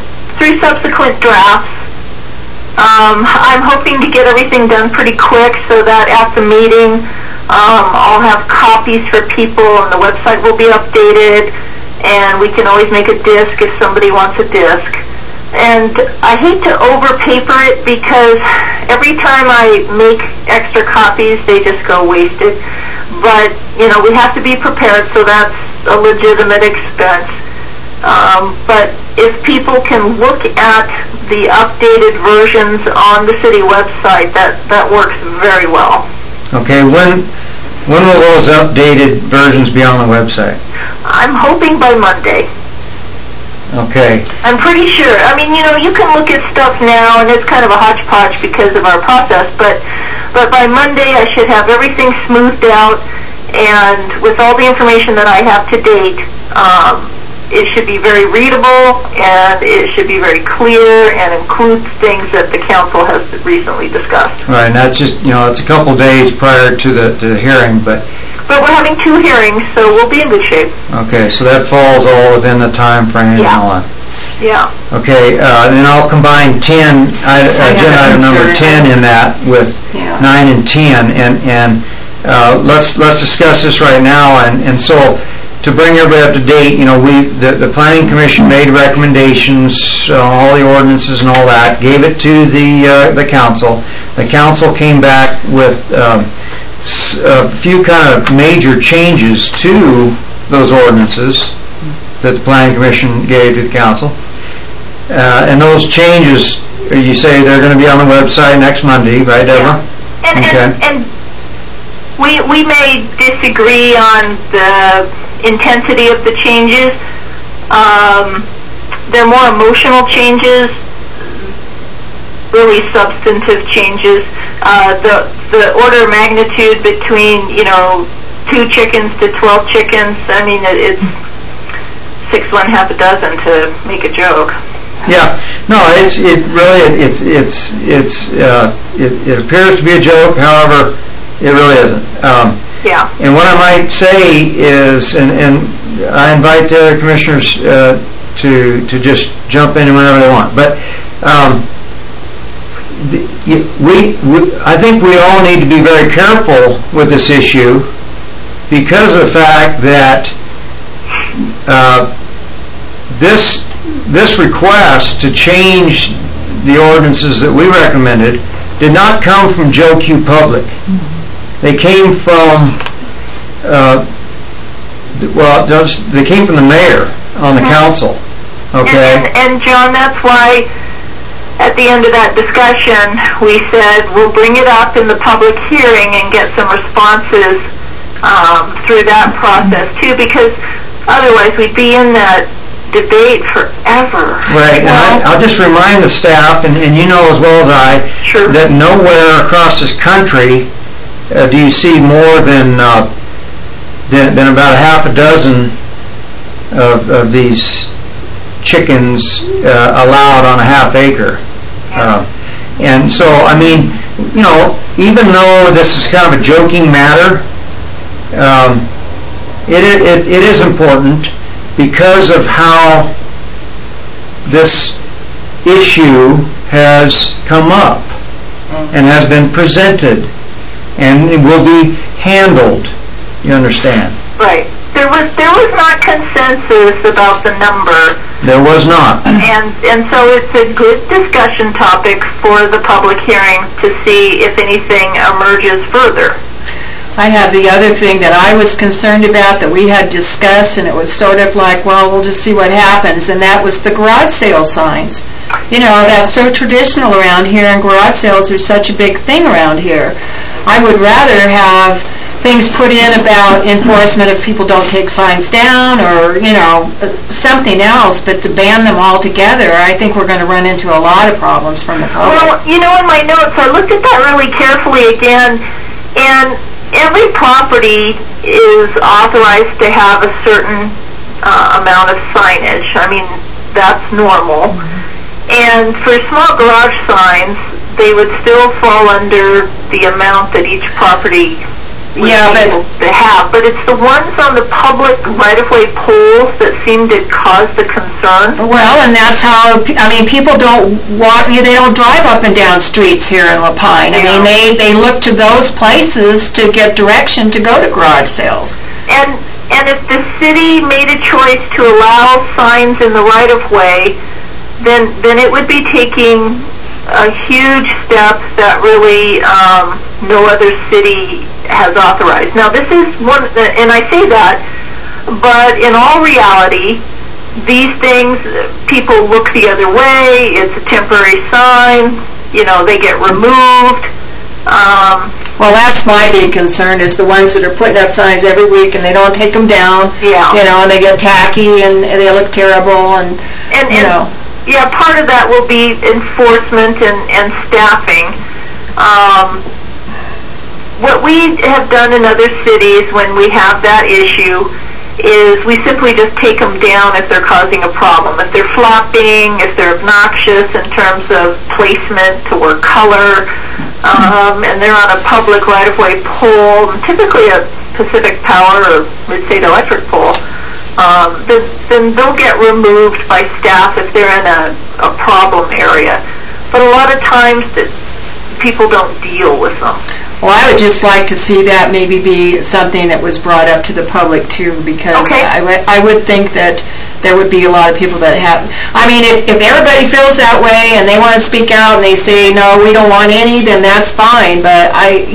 through subsequent drafts. I'm hoping to get everything done pretty quick so that at the meeting I'll have copies for people and the website will be updated, and we can always make a disc if somebody wants a disc. And I hate to over-paper it because every time I make extra copies, they just go wasted. But, we have to be prepared, so that's a legitimate expense. But if people can look at the updated versions on the city website, that works very well. Okay, when will those updated versions be on the website? I'm hoping by Monday. Okay. I'm pretty sure. I mean, you can look at stuff now, and it's kind of a hodgepodge because of our process, but by Monday I should have everything smoothed out, and with all the information that I have to date, it should be very readable, and it should be very clear, and includes things that the council has recently discussed. Right, and that's just, it's a couple days prior to the hearing, but we're having 2 hearings, so we'll be in good shape. Okay, so that falls all within the time frame and all that. Yeah. Okay, then I'll combine agenda item number 10 in that with 9 and 10, and let's discuss this right now. And so, to bring everybody up to date, the Planning Commission made recommendations on all the ordinances and all that, gave it to the council. The council came back with a few kind of major changes to those ordinances that the Planning Commission gave to the council. And those changes, you say they're going to be on the website next Monday, right, Deborah? Yeah. And we may disagree on the intensity of the changes. They're more emotional changes, really substantive changes. The order of magnitude between 2 chickens to 12 chickens. I mean, it's 6 1 half a dozen to make a joke. Yeah, no, it appears to be a joke. However, it really isn't. Yeah. And what I might say is, and I invite the other commissioners to just jump in whenever they want, but I think we all need to be very careful with this issue because of the fact that this request to change the ordinances that we recommended did not come from Joe Q. Public. They came from they came from the mayor on the council. Okay. And John, that's why at the end of that discussion we said we'll bring it up in the public hearing and get some responses through that process too, because otherwise we'd be in that debate forever. Right, and I'll just remind the staff, and you know as well as I, that nowhere across this country do you see more than about a half a dozen of these chickens allowed on a half acre. And so, I mean, even though this is kind of a joking matter, it is important because of how this issue has come up and has been presented and it will be handled. You understand? Right. There was not consensus about the number. There was not. And so it's a good discussion topic for the public hearing to see if anything emerges further. I have the other thing that I was concerned about that we had discussed, and it was sort of like, well, we'll just see what happens, and that was the garage sale signs. That's so traditional around here, and garage sales are such a big thing around here. I would rather have things put in about enforcement if people don't take signs down or, something else, but to ban them all together, I think we're going to run into a lot of problems from the public. Well, in my notes, I looked at that really carefully again, and every property is authorized to have a certain amount of signage. I mean, that's normal. And for small garage signs, they would still fall under the amount that each property people to have, but it's the ones on the public right-of-way poles that seem to cause the concern. Well, and that's how, people don't walk, they don't drive up and down streets here in La Pine. They look to those places to get direction to go to garage sales. And if the city made a choice to allow signs in the right-of-way, then it would be taking a huge step that really no other city has authorized. Now, this is one, and I say that, but in all reality, these things, people look the other way. It's a temporary sign. They get removed. Well, that's my big concern, is the ones that are putting up signs every week and they don't take them down. Yeah. And they get tacky and they look terrible and yeah, part of that will be enforcement and staffing. What we have done in other cities when we have that issue is we simply just take them down if they're causing a problem. If they're flopping, if they're obnoxious in terms of placement or color, and they're on a public right-of-way pole, typically a Pacific Power or Midstate Electric pole, then they'll get removed by staff if they're in a problem area. But a lot of times people don't deal with them. Well, I would just like to see that maybe be something that was brought up to the public too, because I would think that there would be a lot of people that have, if everybody feels that way and they want to speak out and they say, no, we don't want any, then that's fine, but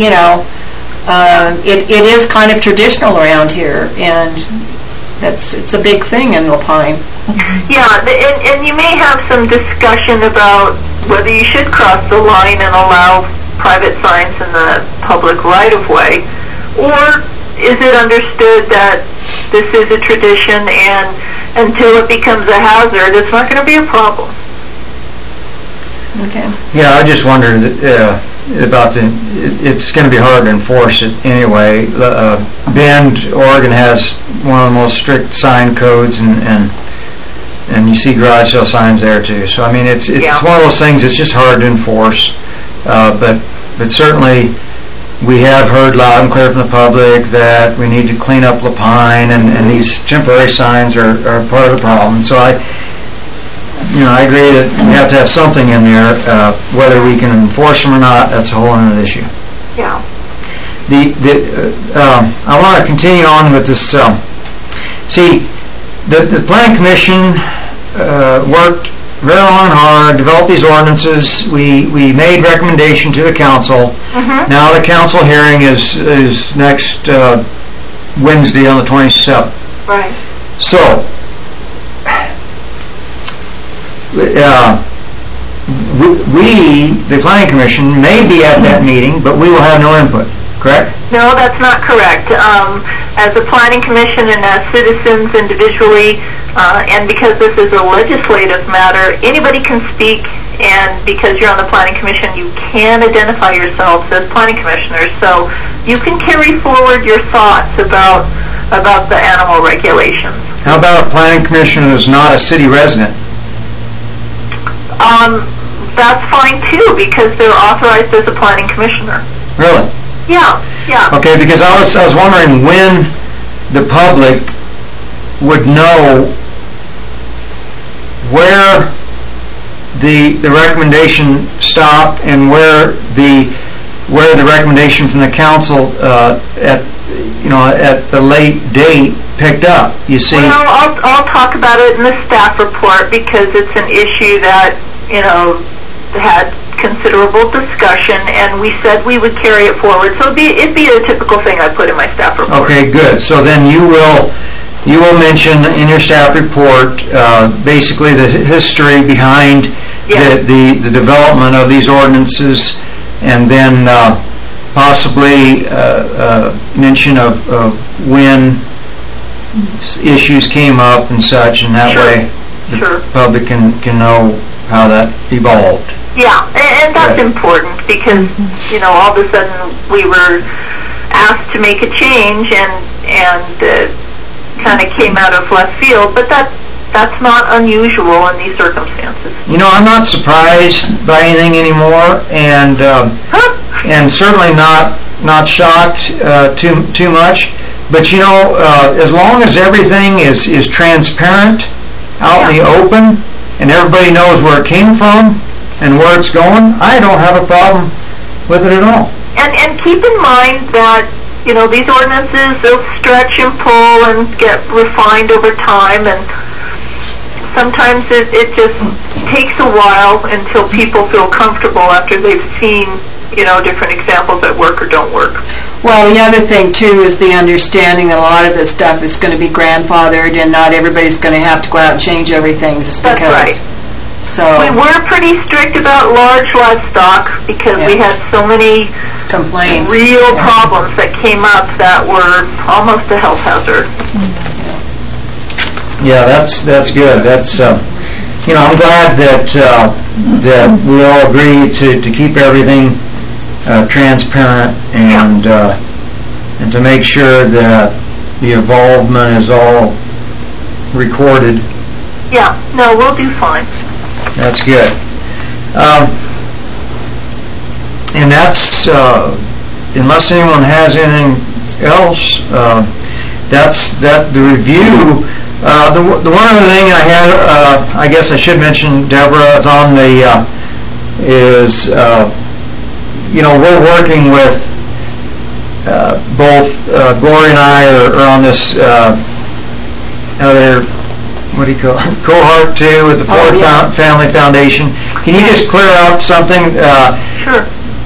it is kind of traditional around here, and it's a big thing in La Pine. Yeah, and you may have some discussion about whether you should cross the line and allow private signs in the public right-of-way, or is it understood that this is a tradition and until it becomes a hazard, it's not going to be a problem? Okay. Yeah, I just wondered about it's going to be hard to enforce it anyway. Bend, Oregon has one of the most strict sign codes, and you see garage sale signs there too. So it's one of those things that's just hard to enforce. But certainly we have heard loud and clear from the public that we need to clean up La Pine, and these temporary signs are part of the problem. So I agree that we have to have something in there. Whether we can enforce them or not, that's a whole other issue. Yeah. I want to continue on with this. The Planning Commission worked very long and hard, developed these ordinances. We made recommendation to the council. Mm-hmm. Now the council hearing is next Wednesday on the 27th. Right. So, we, the Planning Commission, may be at that meeting, but we will have no input, correct? No, that's not correct. As a Planning Commission and as citizens individually, and because this is a legislative matter, anybody can speak, and because you're on the Planning Commission, you can identify yourselves as Planning Commissioners, so you can carry forward your thoughts about the animal regulations. How about a Planning Commissioner who's not a city resident? That's fine too, because they're authorized as a Planning Commissioner. Really? Yeah. Okay, because I was wondering when the public would know where the recommendation stopped and where the recommendation from the council at the late date picked up. You see? Well, I'll talk about it in the staff report because it's an issue that had considerable discussion, and we said we would carry it forward. So it'd be a typical thing I put in my staff report. Okay, good. So then you will mention in your staff report basically the history behind the development of these ordinances, and then possibly mention of when issues came up and such, and that way the public can know how that evolved. Yeah, and that's important because, all of a sudden we were asked to make a change and kind of came out of left field, but that's not unusual in these circumstances. I'm not surprised by anything anymore, and certainly not not shocked too much. But you know, as long as everything is transparent, out in the open, and everybody knows where it came from and where it's going, I don't have a problem with it at all. And keep in mind that, you know, these ordinances, they'll stretch and pull and get refined over time, and sometimes it just takes a while until people feel comfortable after they've seen, you know, different examples that work or don't work. Well, the other thing, too, is the understanding that a lot of this stuff is going to be grandfathered, and not everybody's going to have to go out and change everything just because. That's right. So we were pretty strict about large livestock because we had so many complaints, real problems that came up that were almost a health hazard. Yeah, that's good. That's you know, I'm glad that we all agree to keep everything transparent and to make sure that the involvement is all recorded. Yeah, no, we'll do fine. That's good. And that's, unless anyone has anything else, that's the review. The one other thing I had, I guess I should mention, Deborah, is on the, you know, we're working with both Gloria and I are on this other, what do you call it, cohort 2 with the Ford Family Foundation. Can you just clear up something? Sure.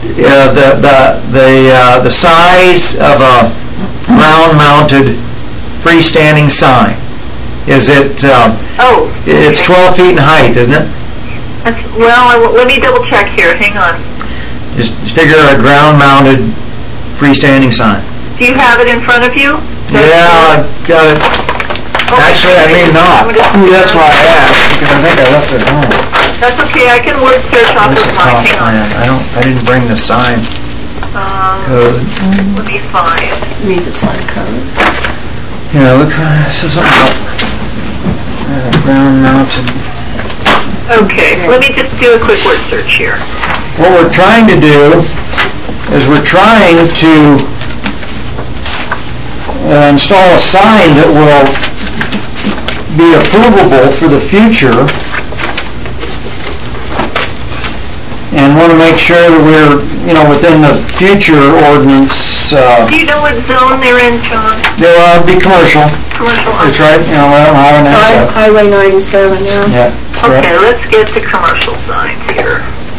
The size of a ground-mounted freestanding sign. Is it? It's 12 feet in height, isn't it? Let me double check here. Hang on. Just figure a ground-mounted freestanding sign. Do you have it in front of you? Yeah, I've got it. Actually, I may not. That's why I asked, because I think I left it at home. That's okay. I can word search off of mine. Hang on. I didn't bring the sign code. Let me find. Need the sign code. Yeah, look, this is something ground mounted. Okay, let me just do a quick word search here. What we're trying to do is we're trying to install a sign that will be approvable for the future, and want to make sure that we're, you know, within the future ordinance. Do you know what zone they're in, John? They'll be commercial. Commercial. That's right. You know, I don't have an asset. Highway 97, yeah. Okay, let's get the commercial signs here.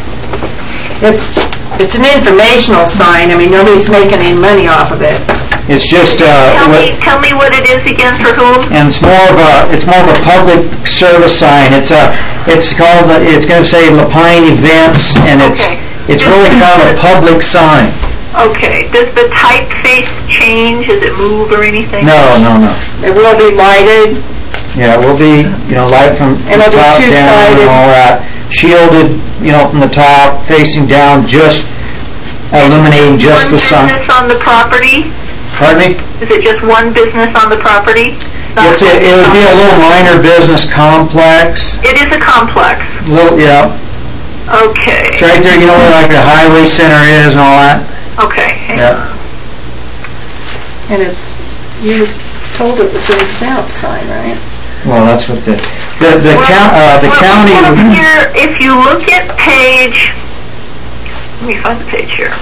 It's an informational sign. I mean, nobody's making any money off of it. It's just tell me what it is again for whom? and it's more of a public service sign. It's going to say Lapine Events, and it's really kind of a public sign. Okay. Does the typeface change? Does it move or anything? No. It will be lighted. Yeah, it will be, you know, light from the It'll be top down two-sided. and all that, shielded, you know, from the top, facing down, just illuminating just the sun. One business on the property? Pardon me? Is it just one business on the property? It would be a little minor business complex. It is a complex. Yeah. Okay. It's right there, you know where like the highway center is and all that? Okay. Hang on. And you told it was an exempt sign, right? Well, that's what the county. Here, if you look at page, let me find the page here,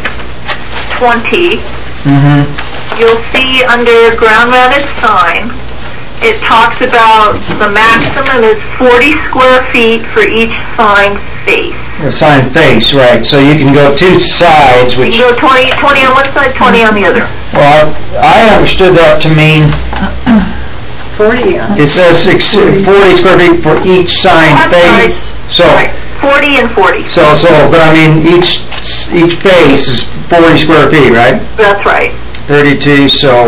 20, you'll see under ground-mounted sign, it talks about the maximum is 40 square feet for each sign face. The sign face, right. So you can go two sides, which... You can go 20 on one side, 20 on the other. Well, I understood that to mean... 40, It says 40 square feet for each sign face. So, right. 40 and 40. So, but I mean, each face is 40 square feet, right? That's right. 32, so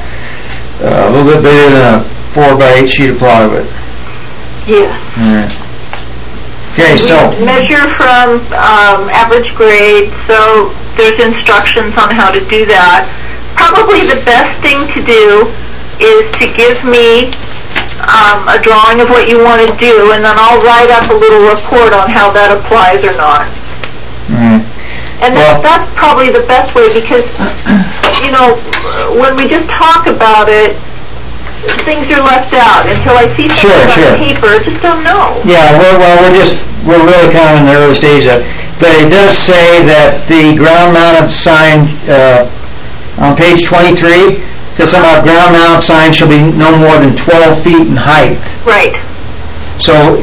a little bit bigger than a 4x8 sheet of plywood. Yes. All right. Okay, so... Measure from average grade, so there's instructions on how to do that. Probably the best thing to do is to give me a drawing of what you want to do, and then I'll write up a little report on how that applies or not. All right. And that's probably the best way because, you know, when we just talk about it, things are left out. Until I see something on paper, I just don't know. Yeah, we're really kind of in the early stage of it. But it does say that the ground-mounted sign on page 23, says something about ground-mounted sign shall be no more than 12 feet in height. Right. So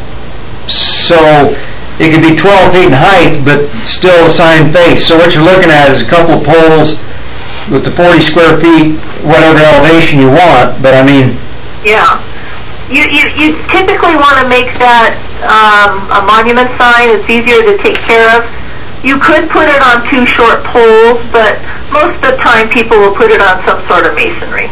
it could be 12 feet in height, but still a sign face. So what you're looking at is a couple of poles with the 40 square feet, whatever elevation you want, but I mean... Yeah. You typically want to make that a monument sign. It's easier to take care of. You could put it on 2 short poles, but most of the time people will put it on some sort of masonry.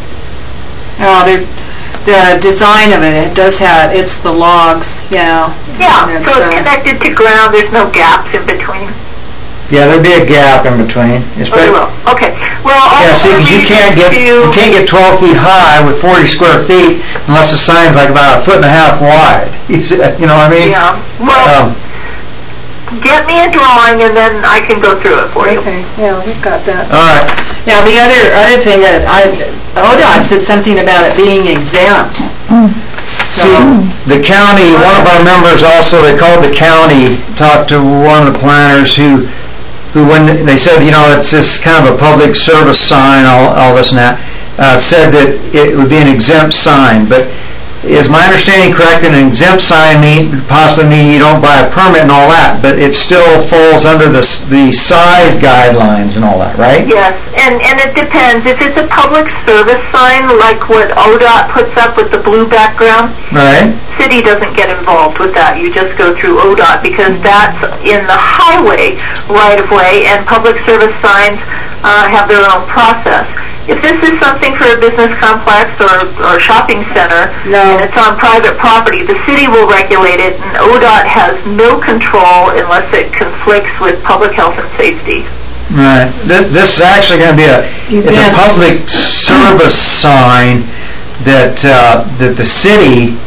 Oh, the design of it does have, it's the logs, Yeah, so it's connected to ground. There's no gaps in between. Yeah, there'd be a gap in between. Okay. Well, see, because you can't get 12 feet high with 40 square feet unless the sign's like about 1.5 feet wide. You know what I mean? Yeah. Well, get me a drawing and then I can go through it for you. Okay. Yeah, we've got that. All right. Now the other thing that ODOT said something about it being exempt. So, the county, one of our members also, they called the county, talked to one of the planners who when they said, you know, it's this kind of a public service sign, all this and that, said that it would be an exempt sign. But is my understanding correct that an exempt sign possibly mean you don't buy a permit and all that, but it still falls under the size guidelines and all that, right? Yes, and it depends. If it's a public service sign, like what ODOT puts up with the blue background, right? City doesn't get involved with that. You just go through ODOT because that's in the highway right-of-way, and public service signs have their own process. If this is something for a business complex or shopping center, and it's on private property, the city will regulate it, and ODOT has no control unless it conflicts with public health and safety. Right. This is actually going to be it's a public service sign that the city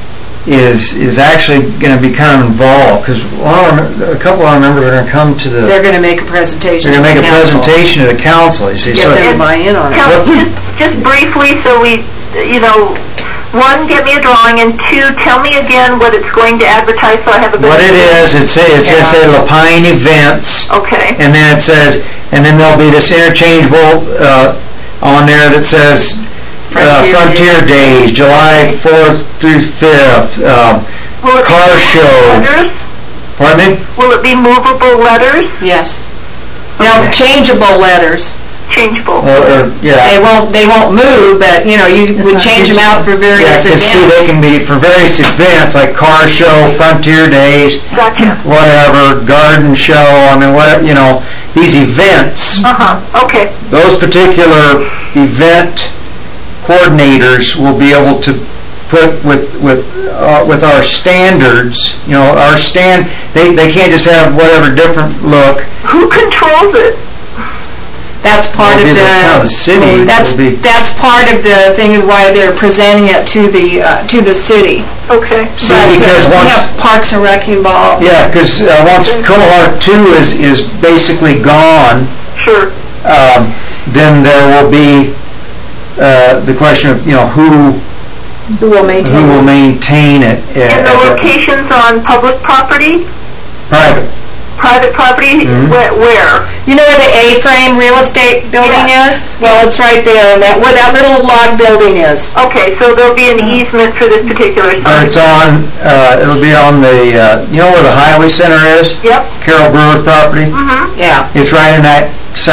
is actually going to be kind of involved, because a couple of our members are going to come to the... They're going to make a presentation. They're going to make a presentation to the council, you see. Get them to buy in on it. Just briefly, so we, you know, 1, get me a drawing, and 2, tell me again what it's going to advertise so I have a good... What it is, it's going to say Lapine Events. Okay. And then it says, and then there'll be this interchangeable on there that says... Frontier Days, July 4th through 5th, car show. Letters? Pardon me? Will it be movable letters? Yes. Now, changeable letters. Changeable. Yeah. They won't move, but you know, you would change them out for various events. Yeah, see, they can be for various events like car show, Frontier Days, gotcha. Whatever, garden show. I mean, whatever, you know, these events. Okay. Those particular event coordinators will be able to put with our standards, you know, they can't just have whatever different look. Who controls it? That's part of the city. That's part of the thing of why they're presenting it to the city. Okay. See, because once we have Parks and Rec involved. Yeah, because once Cohort 2 is basically gone, sure. Then there will be the question of, you know, who will maintain it. And the locations on public property? Private property? Mm-hmm. Where? You know where the A-frame real estate building is? Well, it's right there, where that little log building is. Okay, so there'll be an easement for this particular site. It's on, it'll be on the, you know where the Highway Center is? Yep. Carol Brewer property? Mm-hmm. Yeah. It's right in that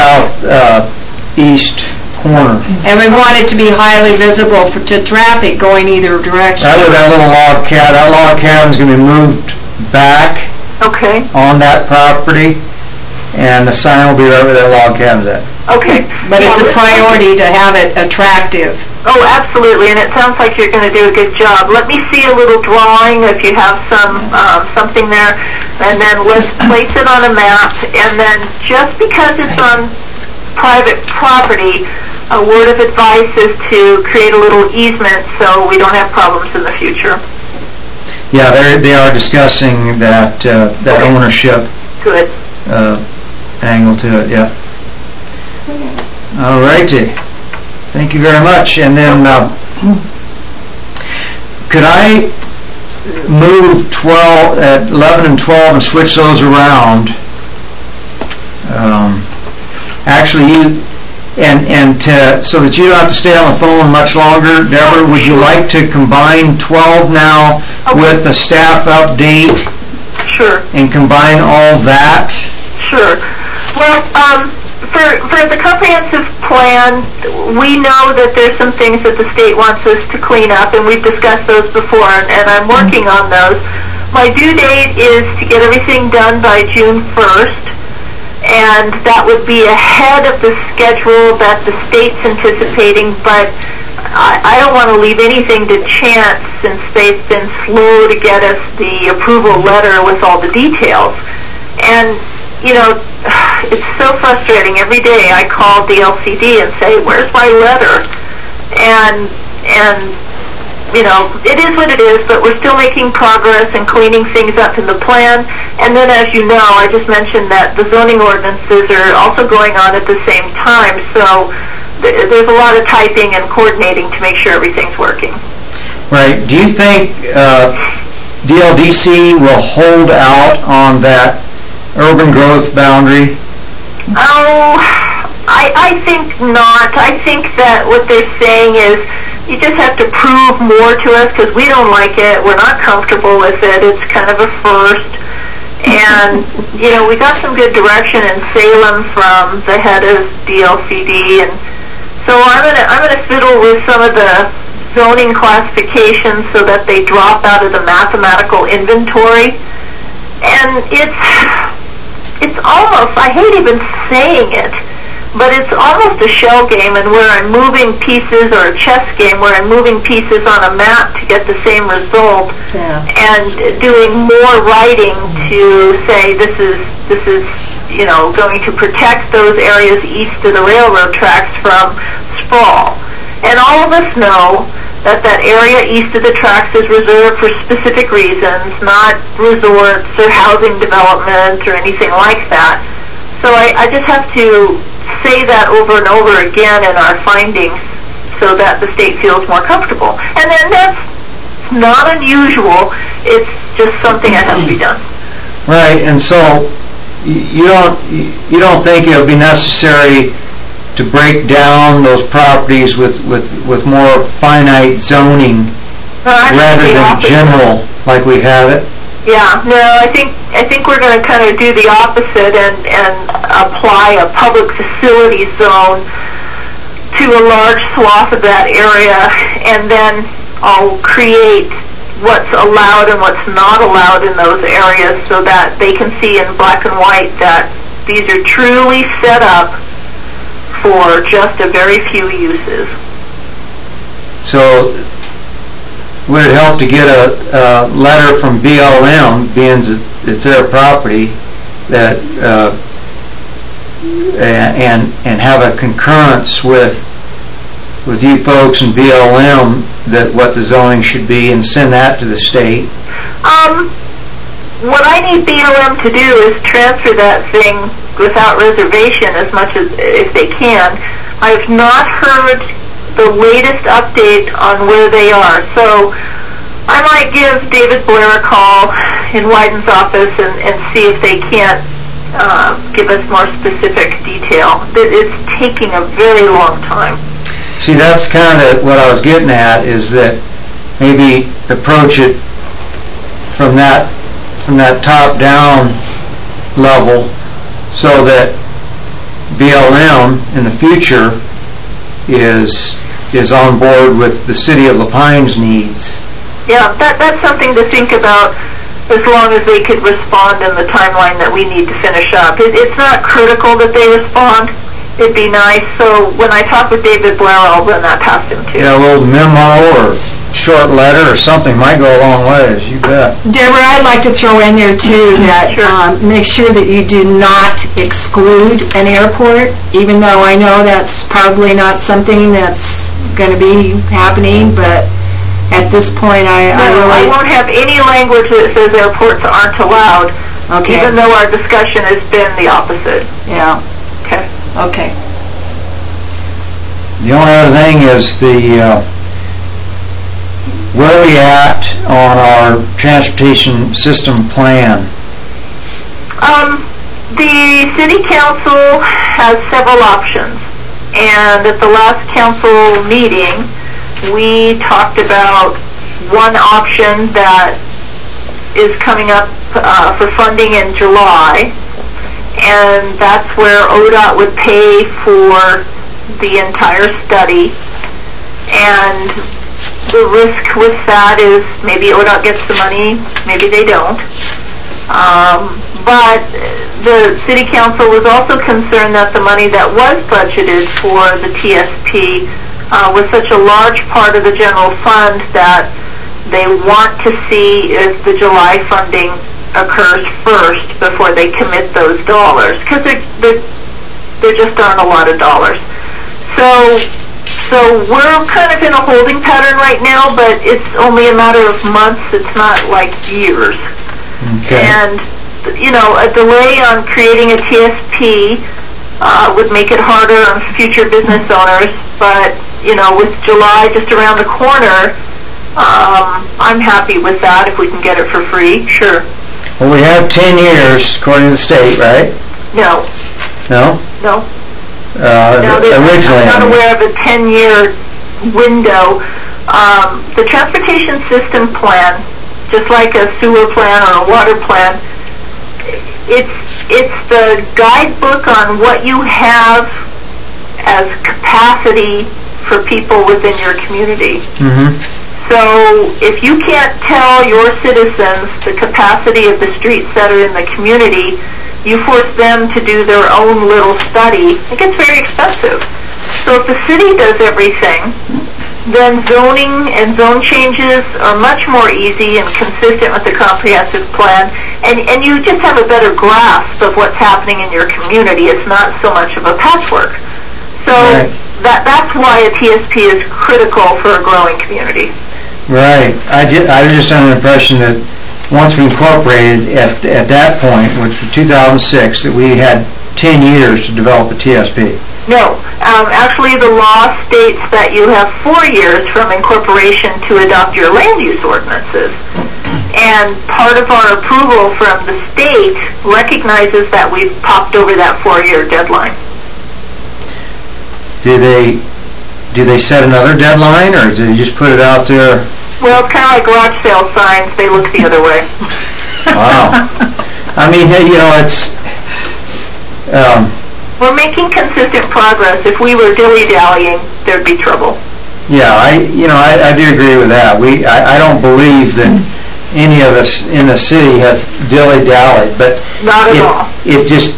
southeast corner. And we want it to be highly visible to traffic going either direction. That little log cabin, that log cabin's going to be moved back. Okay. On that property, and the sign will be right where that log cabin's at. Okay. But it's a priority to have it attractive. Oh, absolutely, and it sounds like you're going to do a good job. Let me see a little drawing if you have something there, and then let's place it on a map, and then just because it's on private property, a word of advice is to create a little easement so we don't have problems in the future. Yeah, they are discussing that ownership. Good. angle to it, yeah. All righty. Thank you very much. And then, could I move 11 and 12 and switch those around? Actually, so that you don't have to stay on the phone much longer, Deborah, would you like to combine 12 now with the staff update? Sure. And combine all that? Sure. Well, for the comprehensive plan, we know that there's some things that the state wants us to clean up, and we've discussed those before, and I'm working on those. My due date is to get everything done by June 1st, and that would be ahead of the schedule that the state's anticipating, but I don't want to leave anything to chance since they've been slow to get us the approval letter with all the details. And, you know, it's so frustrating. Every day I call the LCD and say, where's my letter? And you know, it is what it is, but we're still making progress and cleaning things up in the plan. And then, as you know, I just mentioned that the zoning ordinances are also going on at the same time, so there's a lot of typing and coordinating to make sure everything's working. Right. Do you think DLDC will hold out on that urban growth boundary? Oh, I think not. I think that what they're saying is you just have to prove more to us because we don't like it. We're not comfortable with it. It's kind of a first. And, you know, we got some good direction in Salem from the head of DLCD. And so I'm gonna fiddle with some of the zoning classifications so that they drop out of the mathematical inventory. And it's almost, I hate even saying it, but it's almost a shell game, and where I'm moving pieces, or a chess game where I'm moving pieces on a map to get the same result, and doing more writing to say this is you know, going to protect those areas east of the railroad tracks from sprawl. And all of us know that area east of the tracks is reserved for specific reasons, not resorts or housing development or anything like that. So I just have to say that over and over again in our findings so that the state feels more comfortable. And then that's not unusual. It's just something that has to be done. Right, and so you don't think it would be necessary to break down those properties with more finite zoning rather than general like we have it? Yeah, no, I think we're going to kind of do the opposite and apply a public facility zone to a large swath of that area, and then I'll create what's allowed and what's not allowed in those areas so that they can see in black and white that these are truly set up for just a very few uses. So would it help to get a letter from BLM, being it's their property, that and have a concurrence with you folks and BLM that what the zoning should be, and send that to the state? What I need BLM to do is transfer that thing without reservation as much as if they can. I've not heard the latest update on where they are. So I might give David Blair a call in Wyden's office and see if they can't give us more specific detail. It's taking a very long time. See, that's kind of what I was getting at, is that maybe approach it from that top-down level so that BLM in the future is on board with the City of La Pine's needs. Yeah, that's something to think about, as long as they could respond in the timeline that we need to finish up. It's not critical that they respond. It'd be nice. So when I talk with David Blair, I'll run that past him too. Yeah, a little memo or short letter or something might go a long ways, you bet. Deborah, I'd like to throw in there too that make sure that you do not exclude an airport, even though I know that's probably not something that's going to be happening, but at this point I won't have any language that says airports aren't allowed. Okay. even though our discussion has been the opposite. Yeah, Okay. okay. The only other thing is where are we at on our transportation system plan? The city council has several options, and at the last council meeting, we talked about one option that is coming up for funding in July, and that's where ODOT would pay for the entire study, and the risk with that is maybe ODOT gets the money, maybe they don't. But the city council was also concerned that the money that was budgeted for the TSP was such a large part of the general fund that they want to see if the July funding occurs first before they commit those dollars, because there just aren't a lot of dollars. So we're kind of in a holding pattern right now, but it's only a matter of months. It's not like years. Okay. And, a delay on creating a TSP would make it harder on future business owners, but, with July just around the corner, I'm happy with that if we can get it for free, sure. Well, we have 10 years, according to the state, right? No. No? No. Originally. I'm not aware of a 10-year window. The transportation system plan, just like a sewer plan or a water plan, it's the guidebook on what you have as capacity for people within your community. Mm-hmm. So if you can't tell your citizens the capacity of the streets that are in the community, you force them to do their own little study. It gets very expensive. So if the city does everything, then zoning and zone changes are much more easy and consistent with the comprehensive plan, and you just have a better grasp of what's happening in your community. It's not so much of a patchwork. So right. that's why a TSP is critical for a growing community. Right. I was just under the impression that once we incorporated at that point, which was 2006, that we had 10 years to develop a TSP. No. Actually, the law states that you have 4 years from incorporation to adopt your land use ordinances. And part of our approval from the state recognizes that we've popped over that 4-year deadline. Do they set another deadline, or do they just put it out there? Well, it's kind of like garage sale signs. They look the other way. Wow. I mean, hey, it's... We're making consistent progress. If we were dilly-dallying, there'd be trouble. Yeah, I do agree with that. I don't believe that any of us in the city have dilly-dallied, but... Not at all. It just...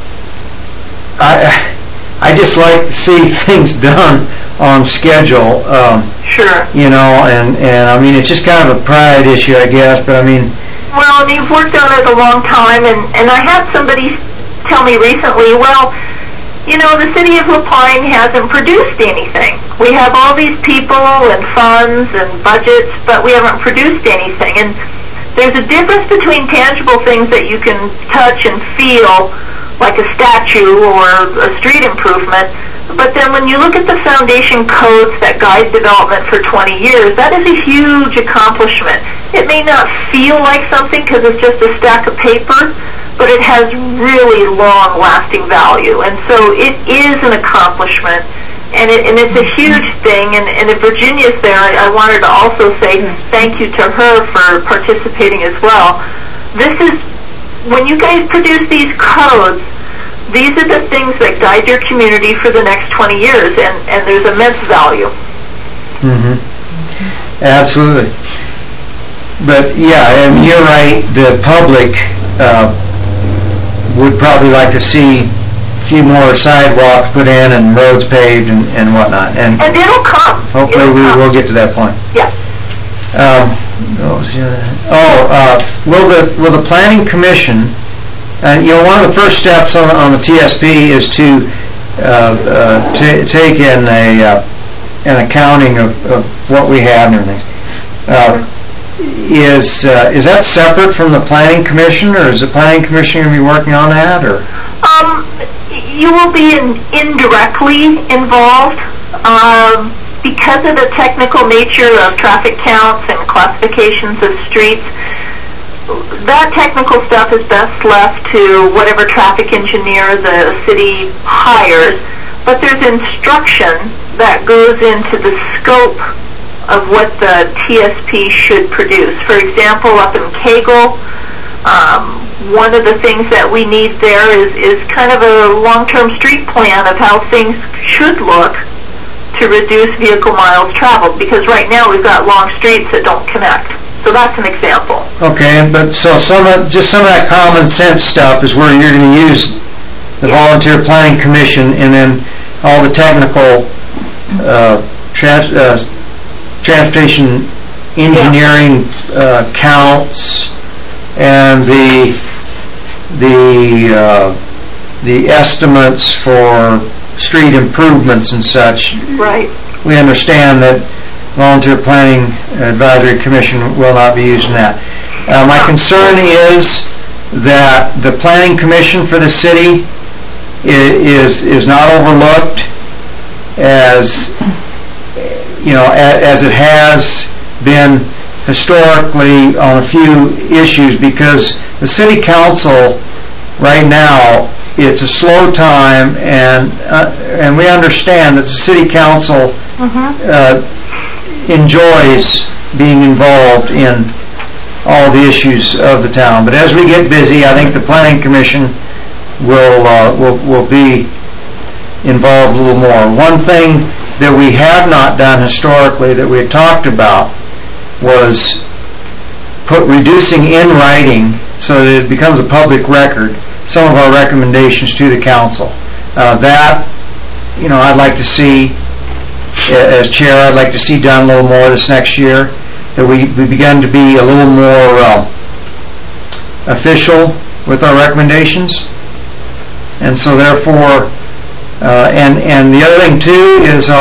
I just like to see things done on schedule. Sure. And I mean, it's just kind of a pride issue, I guess, but I mean... Well, and you've worked on it a long time, and I had somebody tell me recently, well, the city of LaPine hasn't produced anything. We have all these people and funds and budgets, but we haven't produced anything. And there's a difference between tangible things that you can touch and feel, like a statue or a street improvement, but then when you look at the foundation codes that guide development for 20 years, that is a huge accomplishment. It may not feel like something because it's just a stack of paper, but it has really long-lasting value. And so it is an accomplishment, and it's a huge thing. And if Virginia's there, I wanted to also say thank you to her for participating as well. This is, when you guys produce these codes, these are the things that guide your community for the next 20 years, and there's immense value. Mm-hmm. Absolutely. But yeah, and you're right, the public would probably like to see a few more sidewalks put in and roads paved and whatnot. And it'll come. Hopefully we will get to that point. Yeah. Will the Planning Commission, and one of the first steps on the TSP is to take in an accounting of what we have and everything. is that separate from the planning commission, or is the planning commission going to be working on that, or? You will be indirectly involved because of the technical nature of traffic counts and classifications of streets. That technical stuff is best left to whatever traffic engineer the city hires, but there's instruction that goes into the scope of what the TSP should produce. For example, up in Kegel, one of the things that we need there is kind of a long-term street plan of how things should look to reduce vehicle miles traveled, because right now we've got long streets that don't connect. So that's an example. Okay, but so some of that common sense stuff is where you're going to use the Volunteer Planning Commission, and then all the technical transportation engineering counts and the estimates for street improvements and such. Right. We understand that Volunteer Planning Advisory Commission will not be using that. My concern is that the Planning Commission for the city is not overlooked as it has been historically on a few issues, because the city council right now, it's a slow time, and we understand that the city council enjoys being involved in all the issues of the town. But as we get busy, I think the Planning Commission will be involved a little more. One thing that we have not done historically that we had talked about was reducing in writing, so that it becomes a public record, some of our recommendations to the council. That, I'd like to see, as chair, I'd like to see done a little more this next year, that we begun to be a little more official with our recommendations. And so therefore, and the other thing too is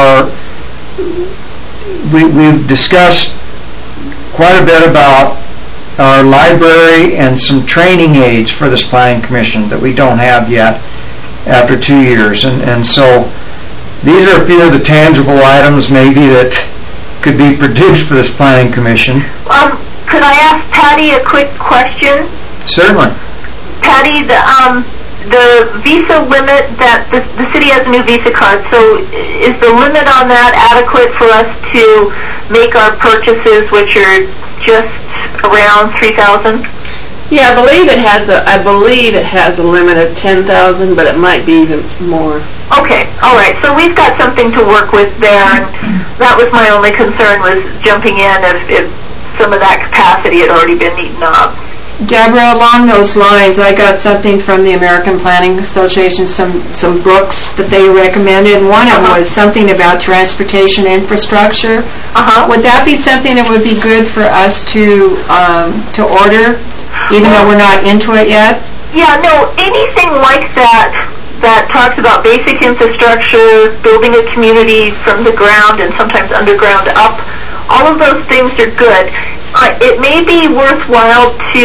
we've discussed quite a bit about our library and some training aids for this Planning Commission that we don't have yet after 2 years. And so these are a few of the tangible items maybe that could be produced for this Planning Commission. Could I ask Patty a quick question? Certainly. Patty, the Visa limit, that the city has a new Visa card, so is the limit on that adequate for us to make our purchases, which are just around $3,000? Yeah, I believe it has a limit of 10,000, but it might be even more. Okay, all right. So we've got something to work with there, and that was my only concern, was jumping in if some of that capacity had already been eaten up. Deborah, along those lines, I got something from the American Planning Association, some books that they recommended. One of them was something about transportation infrastructure. Would that be something that would be good for us to order, even though we're not into it yet? Yeah, no, anything like that talks about basic infrastructure, building a community from the ground and sometimes underground up. All of those things are good. It may be worthwhile to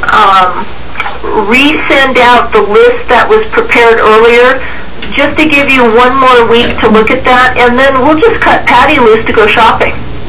resend out the list that was prepared earlier, just to give you one more week to look at that, and then we'll just cut Patty loose to go shopping.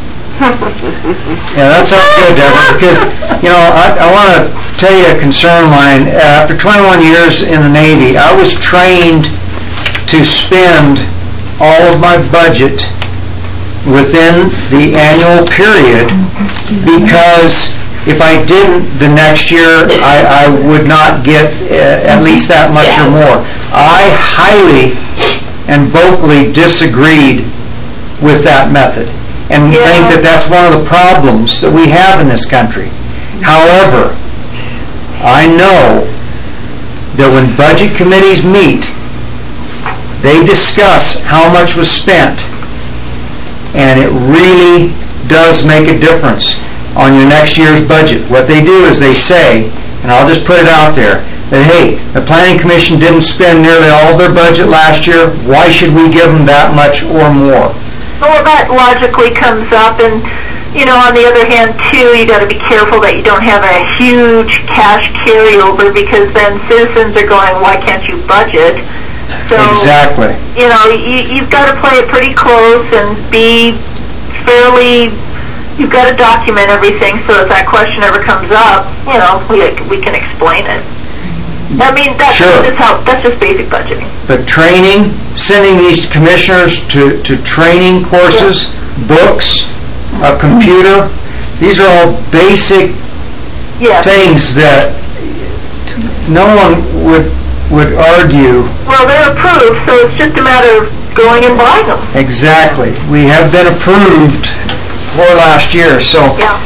Yeah, that sounds good, Deborah, because, I want to tell you a concern of mine. After 21 years in the Navy, I was trained to spend all of my budget within the annual period, because if I didn't, the next year I would not get at least that much or more. I highly and vocally disagreed with that method, and think that that's one of the problems that we have in this country. However, I know that when budget committees meet, they discuss how much was spent, and it really does make a difference on your next year's budget. What they do is they say, and I'll just put it out there, that, hey, the Planning Commission didn't spend nearly all of their budget last year, why should we give them that much or more? Well, that logically comes up, and On the other hand, too, you got to be careful that you don't have a huge cash carryover, because then citizens are going, why can't you budget? So, Exactly. You've got to play it pretty close and be fairly, you've got to document everything so if that question ever comes up, we can explain it. I mean, that's just basic budgeting. But training, sending these commissioners to training courses, books, a computer, these are all basic things that no one would argue. Well, they're approved, so it's just a matter of going and buying them. Exactly. We have been approved for last year, so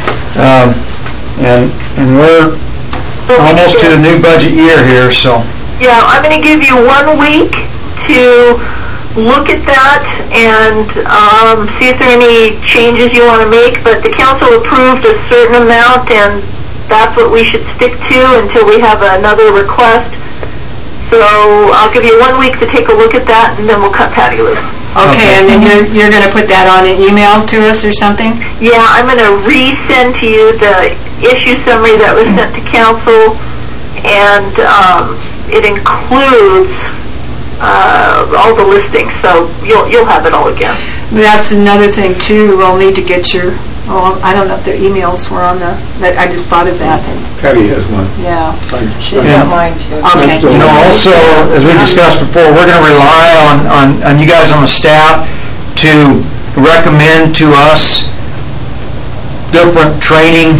and we're almost to the new budget year here, so. Yeah, I'm going to give you 1 week to look at that and see if there are any changes you want to make, but the council approved a certain amount, and that's what we should stick to until we have another request. So I'll give you 1 week to take a look at that, and then we'll cut Patty loose. Okay, and then you're going to put that on an email to us or something? Yeah, I'm going to resend to you the issue summary that was sent to council, and it includes all the listings, so you'll have it all again. That's another thing too. We'll need to get your. I don't know if their emails were on the. I just thought of that. Patty has one. Yeah. She's got mine too. Okay. Also, as we discussed before, we're going to rely on you guys on the staff to recommend to us different training.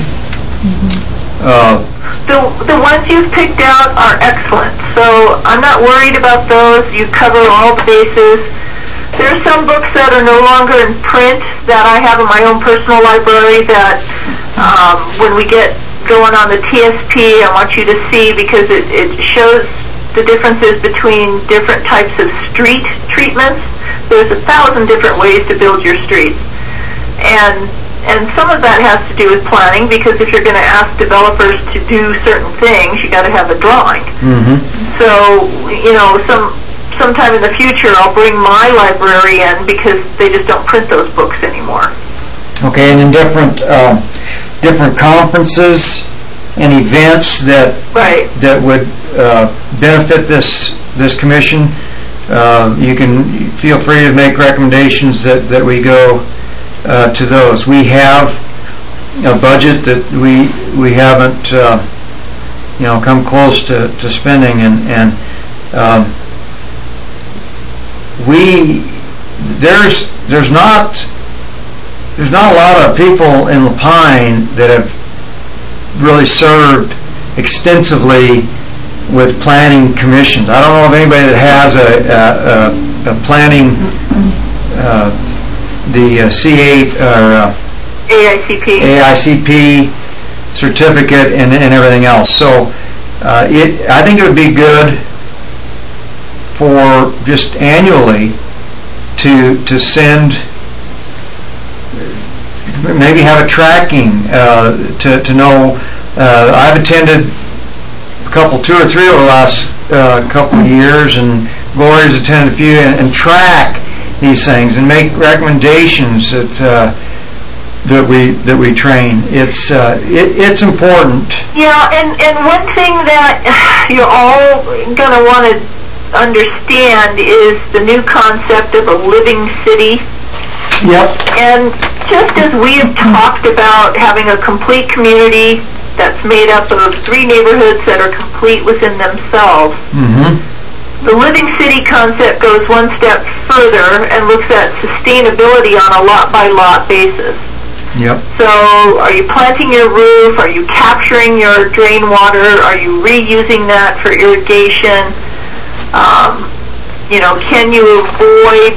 The ones you've picked out are excellent, so I'm not worried about those. You cover all the bases. There are some books that are no longer in print that I have in my own personal library that when we get going on the TSP, I want you to see, because it shows the differences between different types of street treatments. There's 1,000 different ways to build your streets. And some of that has to do with planning, because if you're going to ask developers to do certain things, you got to have a drawing. Mm-hmm. So, sometime in the future, I'll bring my library in, because they just don't print those books anymore. Okay, and in different conferences and events that would benefit this commission, you can feel free to make recommendations that we go to those. We have a budget that we haven't come close to spending, and there's not a lot of people in Lapine that have really served extensively with planning commissions. I don't know of anybody that has a planning the C8 or AICP certificate and everything else. So I think it would be good for just annually to send, maybe have a tracking to know. I've attended two or three over the last couple of years, and Gloria's attended a few, and track these things and make recommendations that we train. It's important. Yeah, and one thing that you're all going to want to understand is the new concept of a living city. Yep. And just as we have talked about having a complete community that's made up of 3 neighborhoods that are complete within themselves, the living city concept goes one step further and looks at sustainability on a lot-by-lot basis. Yep. So are you planting your roof? Are you capturing your drain water? Are you reusing that for irrigation? Can you avoid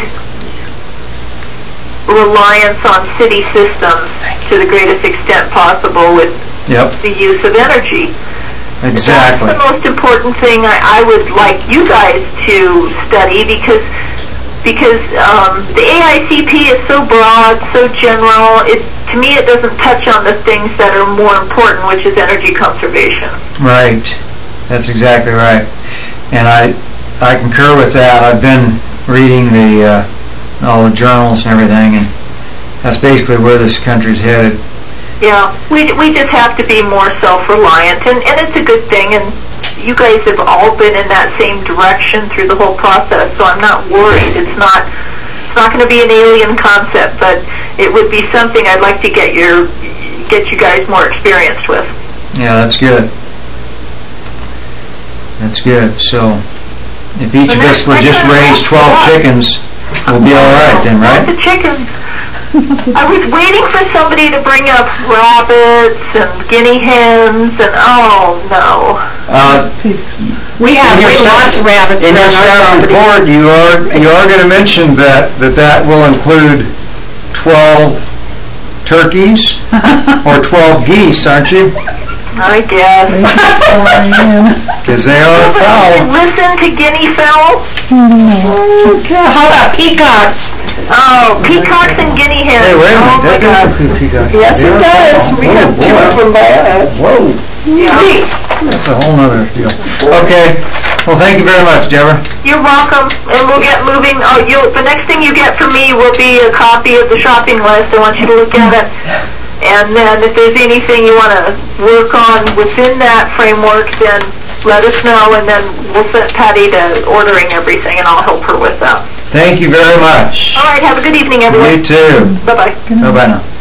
reliance on city systems to the greatest extent possible with the use of energy? Exactly. That's the most important thing I would like you guys to study, because the AICP is so broad, so general. To me, it doesn't touch on the things that are more important, which is energy conservation. Right. That's exactly right. And I concur with that. I've been reading all the journals and everything, and That's basically where this country's headed. Yeah, we just have to be more self-reliant, and it's a good thing, and you guys have all been in that same direction through the whole process, so I'm not worried. It's not going to be an alien concept, but it would be something I'd like to get you guys more experienced with. Yeah, that's good. That's good. So, if each of us would just raise 12 chickens, we'll be all right then, right? Lots of chickens. I was waiting for somebody to bring up rabbits and guinea hens, and oh no. We have lots of rabbits. In your staff report, you are going to mention that will include 12 turkeys or 12 geese, aren't you? I guess. Because they are fowl. Listen to guinea fowl. How about peacocks? Oh, peacocks and guinea hens. Hey, wait a minute. That does include peacocks. Yes, it does. We have 2 of them by us. Whoa. Yeah. That's a whole nother deal. Okay. Well, thank you very much, Deborah. You're welcome, and we'll get moving. Oh, the next thing you get from me will be a copy of the shopping list. I want you to look at it. And then if there's anything you want to work on within that framework, then let us know, and then we'll send Patty to ordering everything, and I'll help her with that. Thank you very much. All right, have a good evening, everyone. You too. Bye-bye. Bye-bye now.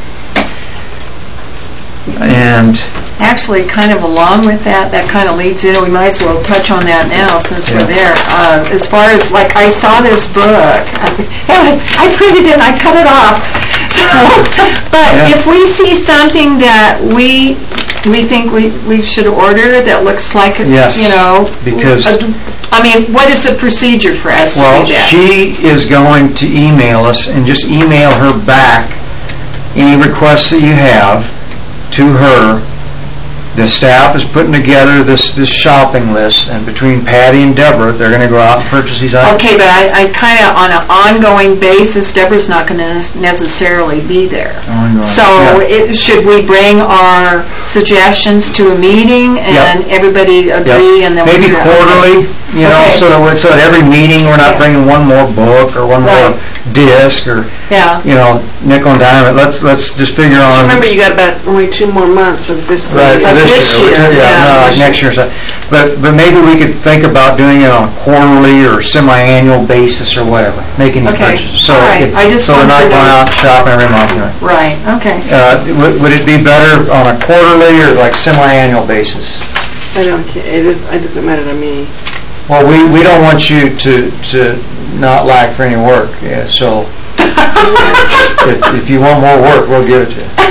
And Actually, kind of along with that kind of leads in, we might as well touch on that now since we're there. As far as, like, I saw this book, I printed it and I cut it off. But if we see something that we think we should order that looks like, yes, because I mean, what is the procedure for us to do that? Well, she is going to email us, and just email her back any requests that you have to her. The staff is putting together this shopping list, and between Patty and Deborah, they're going to go out and purchase these items. Okay, but I kind of, on an ongoing basis, Deborah's not going to necessarily be there. So should we bring our suggestions to a meeting and everybody agree? And then maybe quarterly, so at every meeting we're not bringing one more book or one more disc or nickel and dime. Let's just figure on. Remember, you got about only 2 more months of this year. Next year. But maybe we could think about doing it on a quarterly or semi-annual basis or whatever, making the purchases. So we're not going out shopping every month. Right. Okay. Would it be better on a quarterly or like semi-annual basis? I don't care. It doesn't matter to me. Well, we don't want you to not lack for any work. Yeah, so if you want more work, we'll give it to you.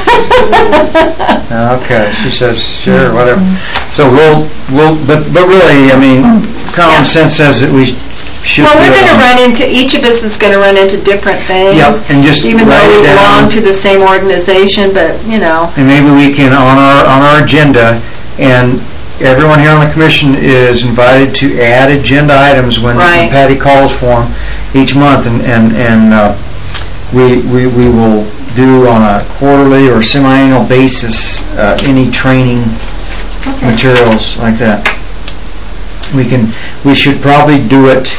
Okay, she says sure, whatever. So but really, I mean, common sense says that we should. Well, we're going to run into, each of us is going to run into different things. Yep, and just even though we belong to the same organization, but And maybe we can on our agenda, and everyone here on the commission is invited to add agenda items when Patty calls for them each month, and we will do on a quarterly or semi-annual basis any training materials like that. We should probably do it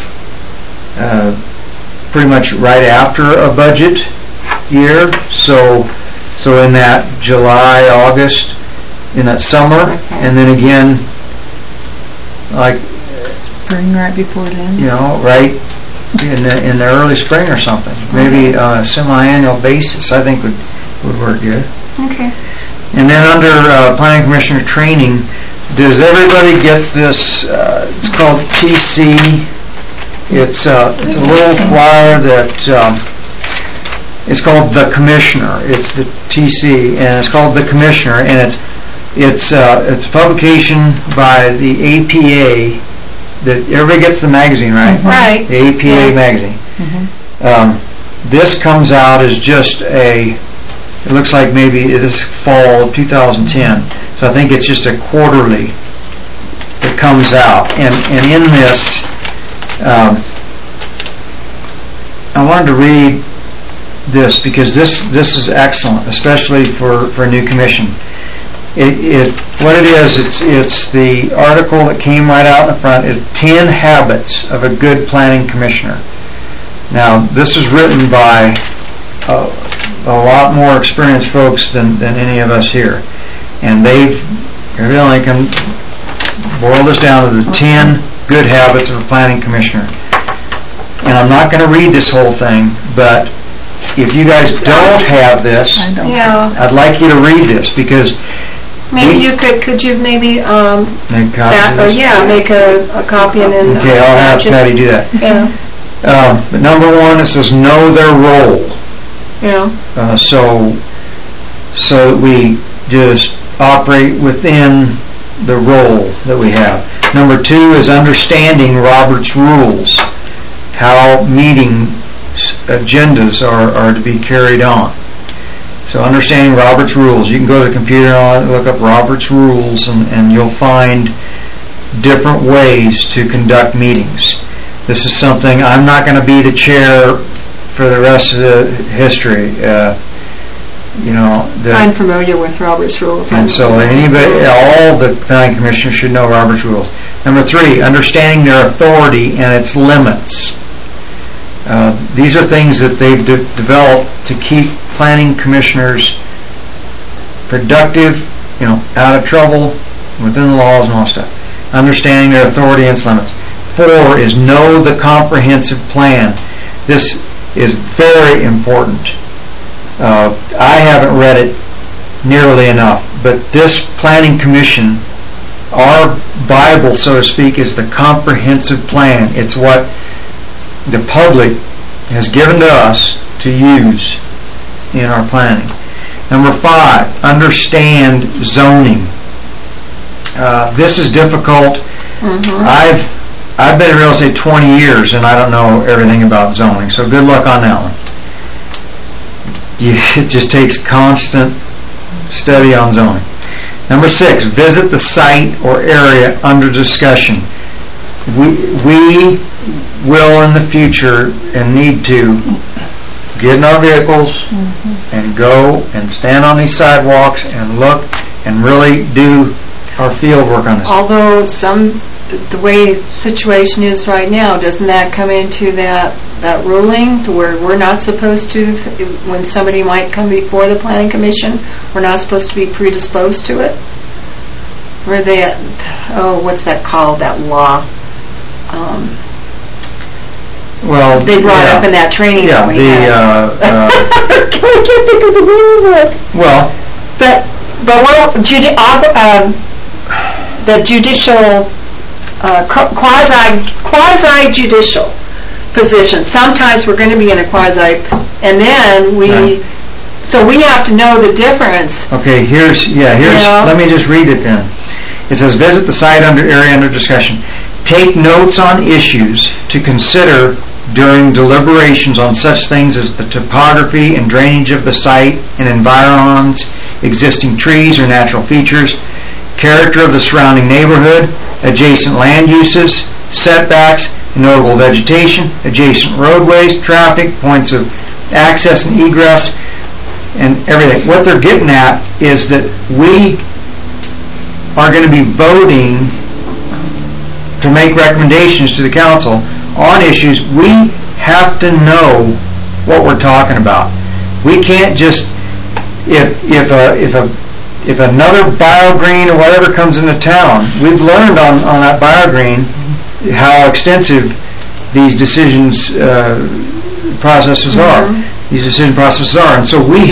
pretty much right after a budget year, so in that July, August, in that summer, and then again like spring right before it ends. Right in the early spring or something. Maybe on a semi-annual basis, I think would work good. Okay. And then under Planning Commissioner training, does everybody get this? It's called TC. It's a little flyer that it's called The Commissioner. It's the TC, and it's called The Commissioner, and it's a publication by the APA. That everybody gets the magazine, right? Right. The APA magazine. This comes out as just it looks like maybe this fall of 2010. So I think it's just a quarterly that comes out. And in this, I wanted to read this because this is excellent, especially for a new commission. What it is, it's the article that came right out in the front. It's 10 Habits of a Good Planning Commissioner. Now, this is written by a lot more experienced folks than any of us here. And they've really can boil this down to the 10 good habits of a planning commissioner. And I'm not going to read this whole thing, but if you guys don't have this, Yeah. I'd like you to read this, because Maybe you could you maybe, make copies. make a copy and then. Okay, I'll have Patty do that. Yeah, But number one, it says know their role. yeah. So that we just operate within the role that we have. Number two is understanding Robert's rules, how meeting agendas are to be carried on. So understanding Robert's rules. You can go to the computer and look up Robert's rules, and you'll find different ways to conduct meetings. This is something, I'm not going to be the chair for the rest of the history. I'm familiar with Robert's rules. And so all the planning commissioners should know Robert's rules. Number three, understanding their authority and its limits. These are things that they've developed to keep planning commissioners productive, out of trouble, within the laws and all that stuff. Understanding their authority and its limits. 4 is know the comprehensive plan. This is very important. I haven't read it nearly enough, but this planning commission, our Bible, so to speak, is the comprehensive plan. It's what the public has given to us to use in our planning. Number 5, understand zoning. This is difficult. I've been in real estate 20 years and I don't know everything about zoning, so good luck on that one. It just takes constant study on zoning. Number 6, visit the site or area under discussion. We will in the future and need to get in our vehicles and go and stand on these sidewalks and look and really do our field work on this. Although the way the situation is right now, doesn't that come into that ruling to where we're not supposed to, when somebody might come before the planning commission, we're not supposed to be predisposed to it? Where they, what's that called, that law? Well, they brought up in that training that we had. I can't think of the name of it. Well, but the judicial quasi-judicial position. Sometimes we're going to be in a quasi, and then so we have to know the difference. Okay, here's. Let me just read it then. It says, visit the site area under discussion. Take notes on issues to consider during deliberations on such things as the topography and drainage of the site and environs, existing trees or natural features, character of the surrounding neighborhood, adjacent land uses, setbacks, notable vegetation, adjacent roadways, traffic, points of access and egress, and everything. What they're getting at is that we are going to be voting to make recommendations to the council on issues. We have to know what we're talking about. We can't just, if another BioGreen or whatever comes into town, we've learned on that BioGreen how extensive these decisions processes are. These decision processes are, and so we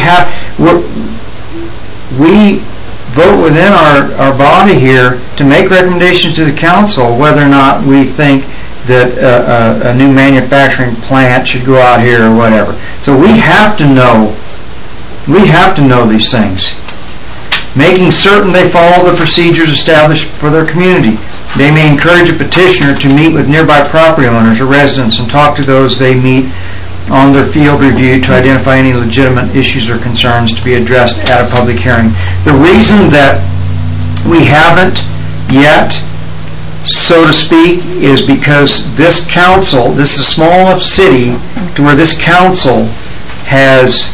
vote within our body here to make recommendations to the council whether or not we think that a new manufacturing plant should go out here or whatever. So we have to know these things. Making certain they follow the procedures established for their community. They may encourage a petitioner to meet with nearby property owners or residents and talk to those they meet on their field review to identify any legitimate issues or concerns to be addressed at a public hearing. The reason that we haven't yet, so to speak, is because this council, this is a small enough city to where this council has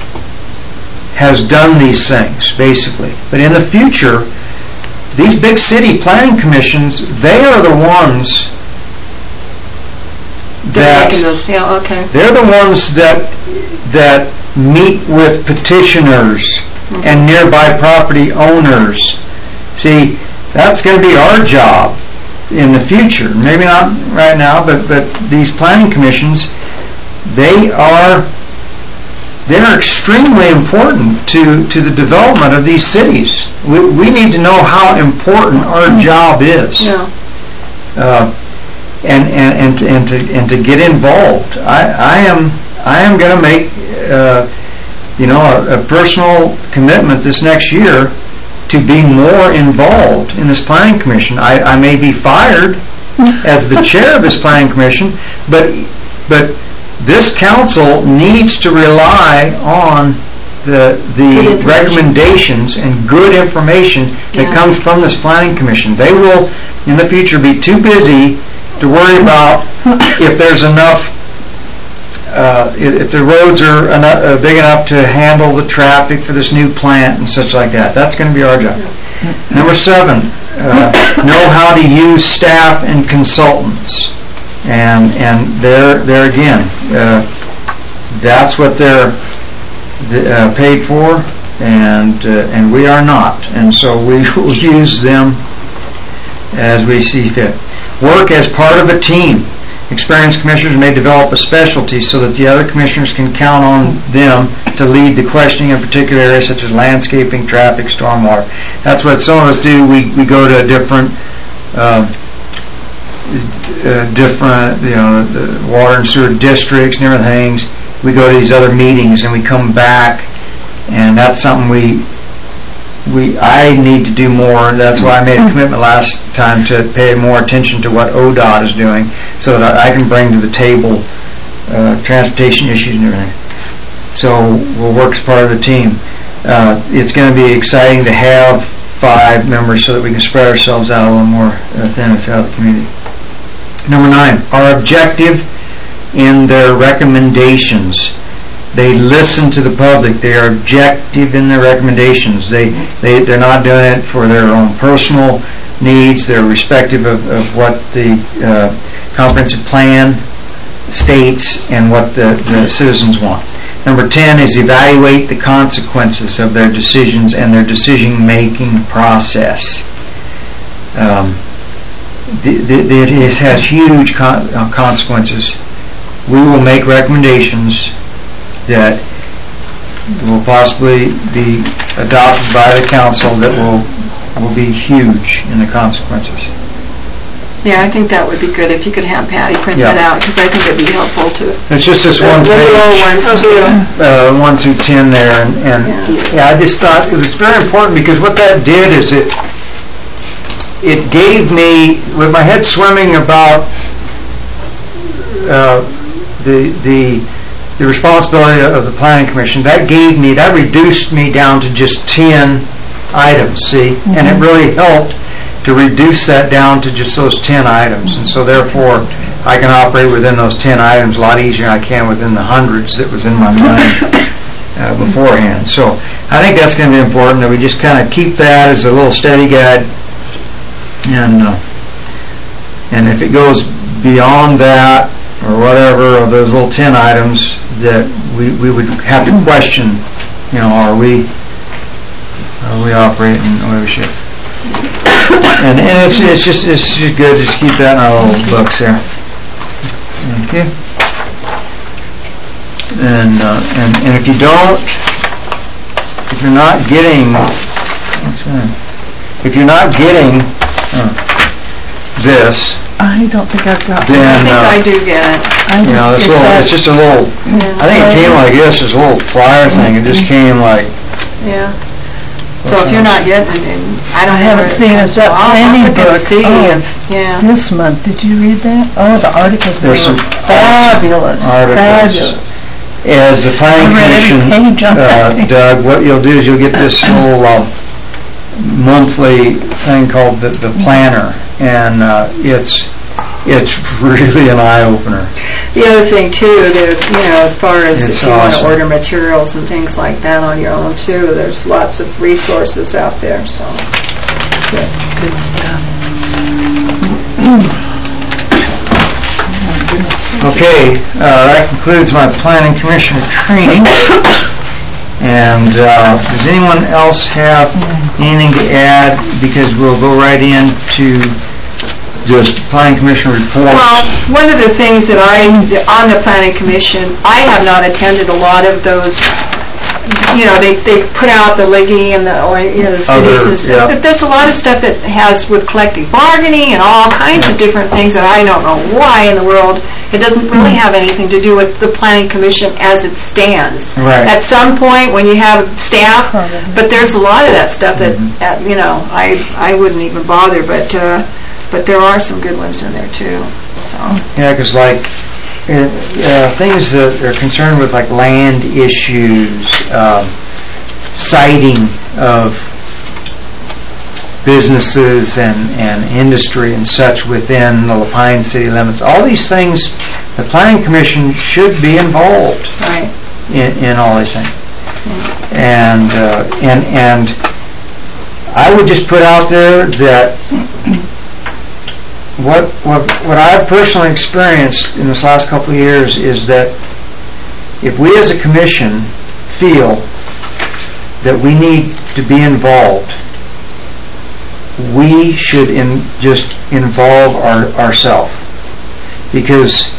done these things, basically. But in the future, these big city planning commissions, they are the ones that they're the ones that that meet with petitioners and nearby property owners. See, that's going to be our job in the future. Maybe not right now, but these planning commissions, they're extremely important to the development of these cities. We need to know how important our job is, and to get involved. I am going to make a personal commitment this next year to be more involved in this planning commission. I may be fired as the chair of this planning commission, but this council needs to rely on the recommendations and good information that comes from this planning commission. They will, in the future, be too busy to worry about if there's enough, if the roads are big enough to handle the traffic for this new plant and such like that. That's going to be our job. Number 7, know how to use staff and consultants. And there again, that's what they're paid for, and we are not. And so we will use them as we see fit. Work as part of a team. Experienced commissioners may develop a specialty so that the other commissioners can count on them to lead the questioning in particular areas such as landscaping, traffic, stormwater. That's what some of us do. We go to different the water and sewer districts and everything. We go to these other meetings and we come back, and that's something I need to do more. That's why I made a commitment last time to pay more attention to what ODOT is doing, so that I can bring to the table transportation issues and everything. So we'll work as part of the team. It's going to be exciting to have 5 members so that we can spread ourselves out a little more thin throughout the community. Number 9, are objective in their recommendations. They listen to the public. They are objective in their recommendations. They're not doing it for their own personal needs. They're respective of what the comprehensive plan states and what the citizens want. Number 10 is evaluate the consequences of their decisions and their decision-making process. It has huge consequences. We will make recommendations that will possibly be adopted by the council that will be huge in the consequences. Yeah, I think that would be good if you could have Patty print that out, because I think it would be helpful to It's just this one page, 1 through 10 there, and I just thought it was very important, because what that did is it gave me, with my head swimming about the responsibility of the planning commission, that reduced me down to just 10 items, see, and it really helped to reduce that down to just those 10 items, and so therefore I can operate within those 10 items a lot easier than I can within the hundreds that was in my mind beforehand. So I think that's going to be important, that we just kind of keep that as a little steady guide, and if it goes beyond that or whatever of those little 10 items, that we would have to question, are we operating the way we should? And it's just good to just keep that in our little books there. Thank you. And if you're not getting this, I don't think I've got then, I think I do get it. it's just a little, I think it came like this, this little flyer thing. It just came like... Yeah. So if you're not getting it, I haven't seen it. That planning book. This month. Did you read that? Oh, the articles. There's some fabulous. Fabulous. As the planning commission, Doug, what you'll do is you'll get this little monthly thing called the planner, and it's really an eye-opener. The other thing too, that as far as if you want to order materials and things like that on your own too, there's lots of resources out there. So good stuff. Okay, that concludes my planning commission training. And does anyone else have anything to add? Because we'll go right into just planning commission reports. Well, one of the things that on the planning commission, I have not attended a lot of those. They put out the Liggy and the cities and stuff. Yeah. There's a lot of stuff that has with collective bargaining and all kinds of different things that I don't know why in the world. It doesn't really have anything to do with the planning commission as it stands. Right. At some point when you have staff, but there's a lot of that stuff that, I wouldn't even bother, but there are some good ones in there too. So. Yeah, because things that are concerned with like land issues, siting of businesses and industry and such within the La Pine city limits. All these things, the planning commission should be involved in all these things. And I would just put out there that what I've personally experienced in this last couple of years is that if we as a commission feel that we need to be involved, we should just involve ourselves, because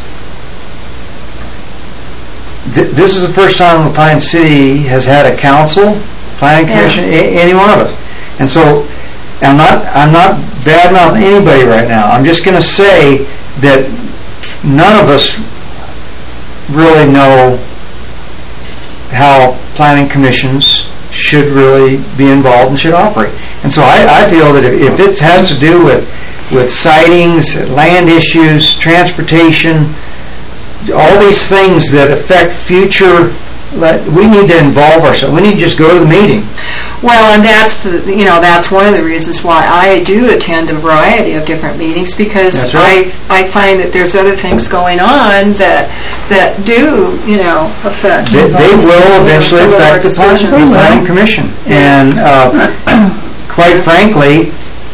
this is the first time La Pine City has had a council, planning commission, any one of us. And so I'm not bad-mouthing anybody right now. I'm just going to say that none of us really know how planning commissions should really be involved and should operate. And so I feel that if it has to do with sightings, land issues, transportation, all these things that affect future, we need to involve ourselves. We need to just go to the meeting. Well, and that's one of the reasons why I do attend a variety of different meetings, because I find that there's other things going on that do affect. They will eventually affect the planning commission, and quite frankly,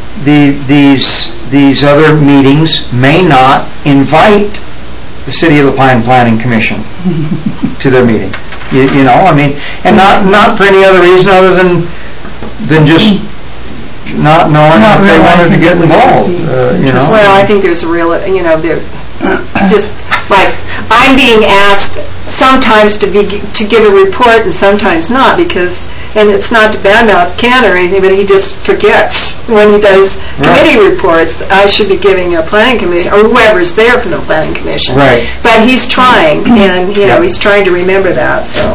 these other meetings may not invite the City of La Pine Planning Commission to their meeting. And not for any other reason other than just not knowing if they wanted to get involved. Well, I think there's a real, just like I'm being asked sometimes to give a report and sometimes not, and it's not to badmouth Ken or anything, but he just forgets when he does committee reports. I should be giving a planning commission, or whoever's there from the planning commission. Right. But he's trying, and he's trying to remember that. So,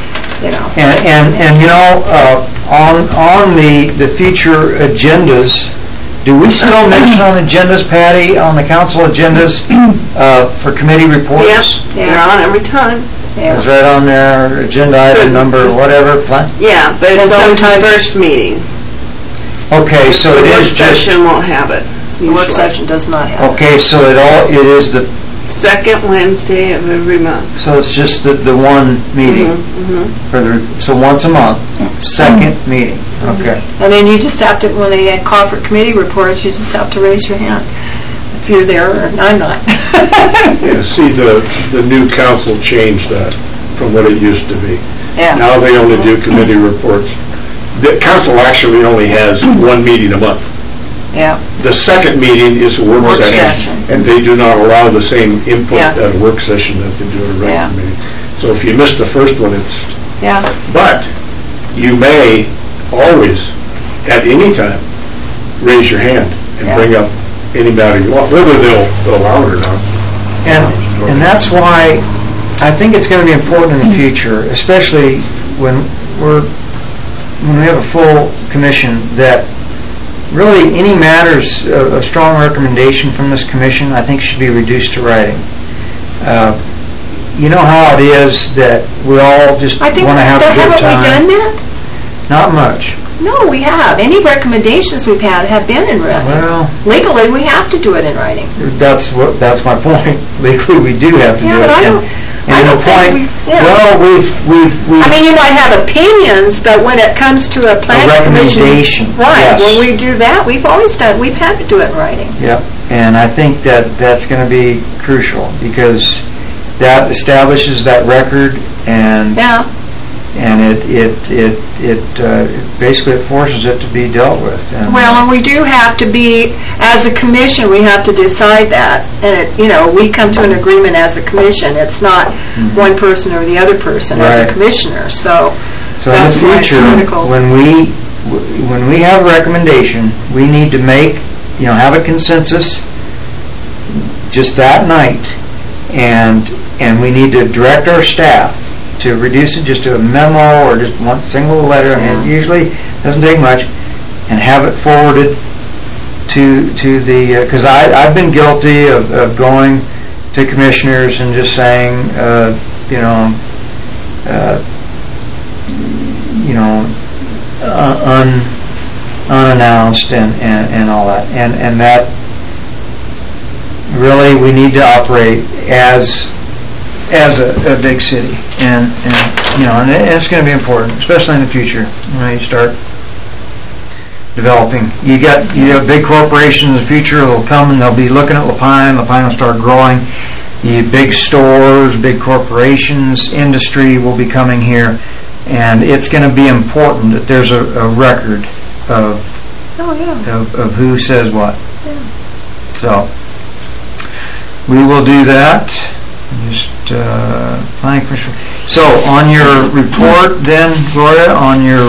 on the future agendas, do we still mention on agendas, Patty, on the council agendas for committee reports? Yeah, they're on every time. Yeah. It's right on there, agenda item number, whatever. Yeah, but it's sometimes first meeting. Okay, so it is just... The work session won't have it. The work session does not have it. Okay, so it is the... Second Wednesday of every month. So it's just the one meeting. So once a month, second meeting. Okay. And then you just have to, when they call for committee reports, you just have to raise your hand if you're there, or I'm not. Yeah, see, the new council changed that from what it used to be. Yeah. Now they only do committee reports. The council actually only has one meeting a month. Yeah. The second meeting is a work session, and they do not allow the same input at a work session that they do at a regular meeting. So if you miss the first one, it's... Yeah. But you may always, at any time, raise your hand and bring up any matter you want, whether they'll allow it or not. And that's why I think it's going to be important in the future, especially when we have a full commission, that really any matters, a strong recommendation from this commission, I think should be reduced to writing. You know how it is that we all just want to have a good time. Haven't we done that? Not much. No, we have. Any recommendations we've had have been in writing. Well, legally, we have to do it in writing. That's my point. Legally, we do have to do it. But I don't think we've. I mean, you might have opinions, but when it comes to a planning commission, recommendation, right? yes. When we do that, we've had to do it in writing. Yeah. And I think that that's going to be crucial, because that establishes that record, and it basically forces it to be dealt with. And well, and we do have to be, as a commission, we have to decide that. And, we come to an agreement as a commission. It's not one person or the other person as a commissioner. So in the future, when we have a recommendation, we need to have a consensus just that night, and we need to direct our staff to reduce it just to a memo or just one single letter. I mean, it usually doesn't take much, and have it forwarded to the, because I've been guilty of going to commissioners and just saying, unannounced and all that, and that really we need to operate as a big city, and it's going to be important, especially in the future when you start developing. You have big corporations in the future that'll come and they'll be looking at Lapine will start growing. You big stores, big corporations, industry will be coming here, and it's going to be important that there's a record of who says what. So we will do that. Just planning commission. So on your report, then, Gloria, on your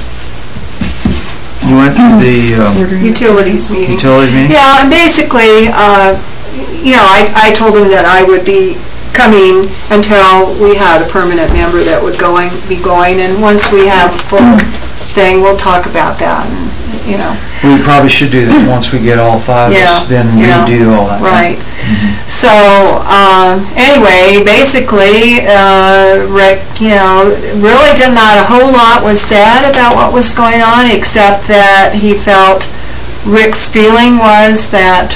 you went to the utilities meeting. Yeah, and basically, I told them that I would be coming until we had a permanent member that would be going, and once we have a full thing, we'll talk about that. And, we probably should do that once we get all five of us, then redo all that. Right. Mm-hmm. So, anyway, basically, Rick, really not a whole lot was said about what was going on, except that he felt, Rick's feeling was that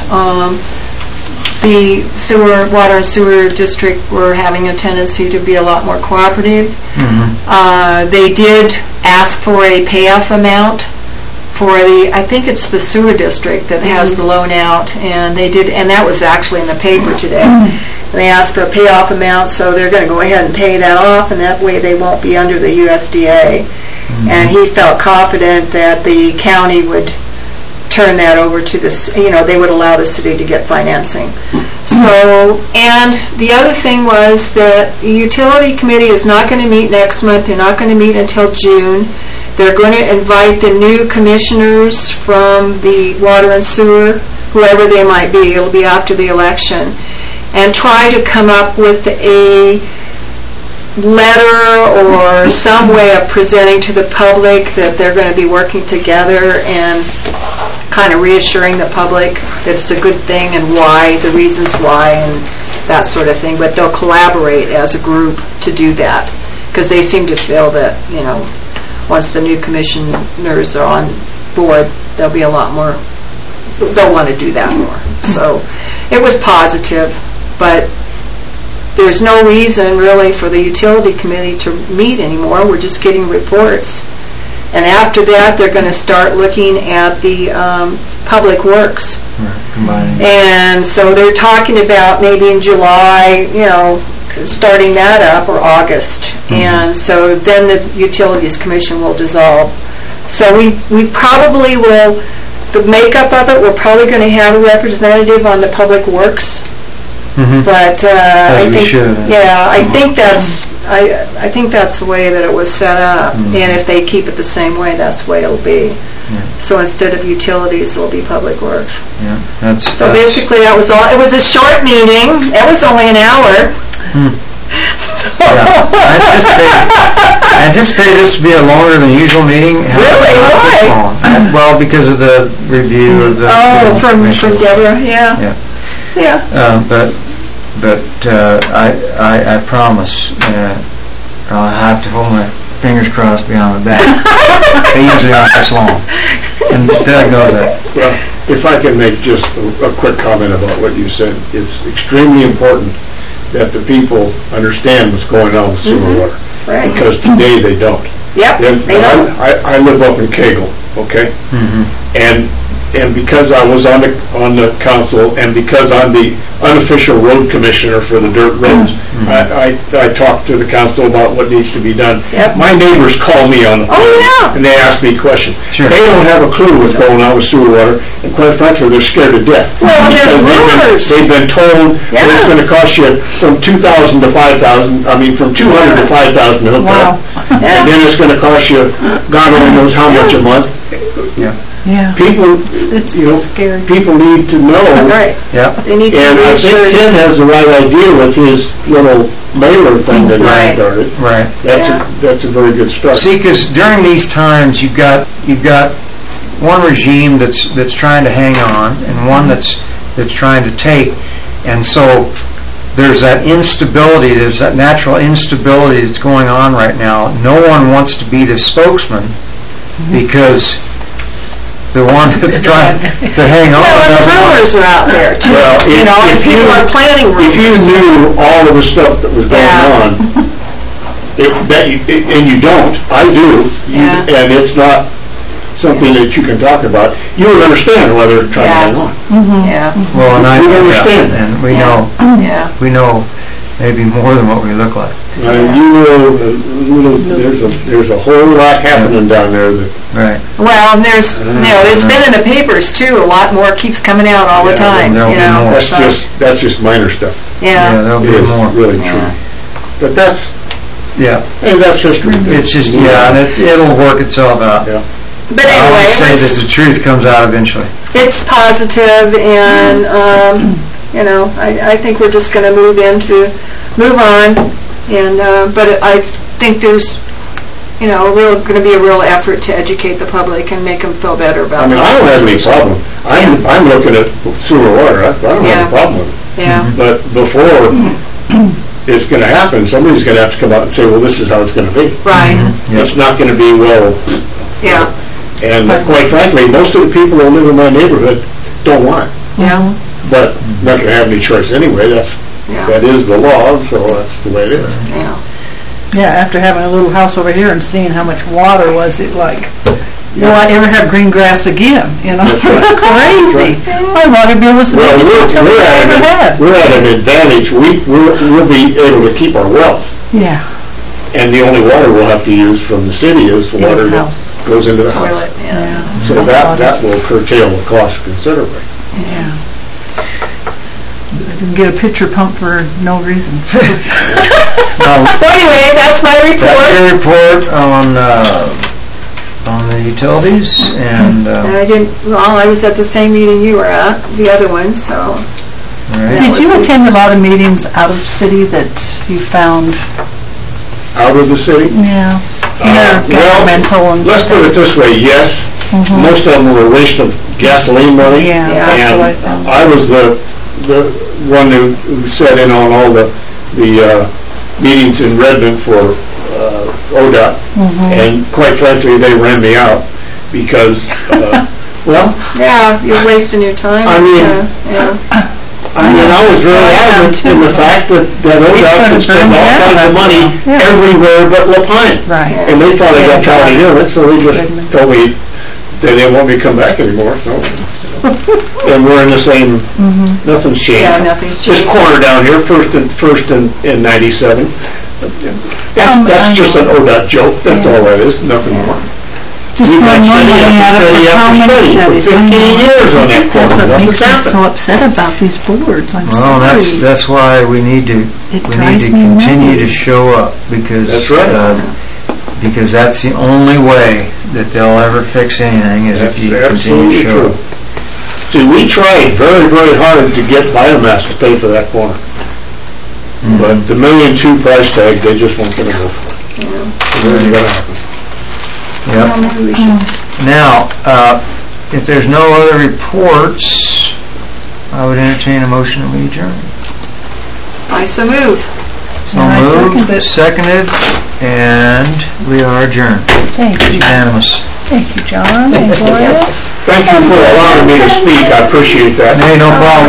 the water and sewer district were having a tendency to be a lot more cooperative. Mm-hmm. They did ask for a payoff amount for I think it's the sewer district that has the loan out, and they did, and that was actually in the paper today. They asked for a payoff amount, so they're going to go ahead and pay that off, and that way they won't be under the USDA. Mm-hmm. And he felt confident that the county would turn that over to they would allow the city to get financing. So, and the other thing was that the utility committee is not going to meet next month. They're not going to meet until June. They're going to invite the new commissioners from the water and sewer, whoever they might be. It'll be after the election, and try to come up with a letter or some way of presenting to the public that they're going to be working together and kind of reassuring the public that it's a good thing and why, the reasons why, and that sort of thing. But they'll collaborate as a group to do that, because they seem to feel that, once the new commissioners are on board, there'll be a lot more, they'll want to do that more. So it was positive, but there's no reason really for the utility committee to meet anymore. We're just getting reports. And after that, they're going to start looking at the public works. Combining. And so they're talking about maybe in July, starting that up, or August. Mm-hmm. And so then the Utilities Commission will dissolve. So we probably will, the makeup of it, we're probably going to have a representative on the Public Works. Mm-hmm. But I think that's the way that it was set up. Mm-hmm. And if they keep it the same way, that's the way it'll be. Yeah. So instead of utilities, it'll be Public Works. Yeah, basically that was all. It was a short meeting. It was only an hour. I anticipate this to be a longer than usual meeting. Really? Why? Well, because of the review of the. From Deborah, yeah. But I promise I'll have to hold my fingers crossed behind my back. They usually aren't this long. And there goes that. Well, if I can make just a quick comment about what you said, it's extremely important that the people understand what's going on with sewer water. Right. Because today they don't. Yep, they don't. I live up in Kegel, okay? Mm-hmm. And and because I was on the council, and because I'm the unofficial road commissioner for the dirt roads, I talked to the council about what needs to be done. Yep. My neighbors call me on the phone, and they ask me questions. Sure. They don't have a clue what's going on with sewer water, and quite frankly, they're scared to death. Well, there's rumors. They've been told that it's going to cost you from $2,000 to $5,000. I mean, from $200 to $5,000 to hook up, and then it's going to cost you God only knows how much a month. Yeah. People, It's scary. people need to know. Right. Yeah. They need to And be I think assured. Ken has the right idea with his little mailer thing that Right. he started. Right. That's a very good start. See, because during these times, you've got one regime that's trying to hang on, and one that's trying to take, and so there's that instability, there's that natural instability that's going on right now. No one wants to be the spokesman because the one that's trying to hang on. Well, and the rumors are out there too. Well, And people are planning rumors. If you knew all of the stuff that was going on, and you don't, I do, and it's not something that you can talk about, you would understand why they're trying to hang on. Yeah. Well, and I We understand. and we know maybe more than what we look like. There's a whole lot happening down there that. Right. Well, and there's, it's been in the papers too. A lot more keeps coming out all the time. there'll be more. That's just minor stuff. Yeah, there'll be It is more. really true. But that's history. It's just, and it'll work itself out. Yeah. But I anyway, always say that the truth comes out eventually. it's positive, and I think we're just going to move on, and but I think there's going to be a real effort to educate the public and make them feel better about. I mean, I don't have any problem. I'm looking at sewer water. I don't have a problem with it. Yeah. But before it's going to happen, somebody's going to have to come out and say, well, this is how it's going to be. Right. It's not going to be, well. Yeah. And quite frankly, most of the people that live in my neighborhood don't want it. Yeah. But not going to have any choice anyway. That is the law, so that's the way it is. Yeah. Yeah, after having a little house over here and seeing how much water was it like, will I ever have green grass again? That's right. It's crazy. My water bill was the Well, biggest I ever had. we're at an advantage. We'll be able to keep our wells. Yeah. And the only water we'll have to use from the city is the water that goes into the house. Toilet. Yeah. So that will curtail the cost considerably. Yeah. I can get a pitcher pump for no reason. So anyway, that's my report. That's your report on the utilities, and And I was at the same meeting you were at, the other one, so. right. Did you attend a lot of meetings out of city that you found? Out of the city? Yeah. Intergovernmental and let's put it this way, yes. Most of them were a waste of gasoline money. Yeah, that's what I found. I was the one who sat in on all the meetings in Redmond for ODOT, and quite frankly, they ran me out because, Yeah, you're wasting your time. I was really adamant in the fact that ODOT could spend all kinds of money everywhere but La Pine. Right. And they thought I got tired of doing it, so they just told me that they didn't want me to come back anymore, so. And we're in the same, nothing's changed. Yeah, nothing's This changed. corner down here, first in 97, that's just an ODOT joke, that's all that is, nothing more. Just We've throwing had more study money after out of study it. How after many study for studies? 15 years on that corner. That's what Nothing's makes me happened. so upset about these boards. I'm Well, sorry. that's why we need to drives me continue to nuts. show up, because That's right. Because that's the only way that they'll ever fix anything, is if you That's continue to absolutely show true. up. See, we tried very, very hard to get biomass to pay for that corner. But the $1.2 million price tag, they just weren't gonna go for it. It wasn't gonna happen. Yep. Now, if there's no other reports, I would entertain a motion that we adjourn. I so move. So And I second moved, it. seconded, and we are adjourned. Thank you. Unanimous. Thank you, John and Gloria. Thank you for allowing me to speak, I appreciate that. Hey, no problem.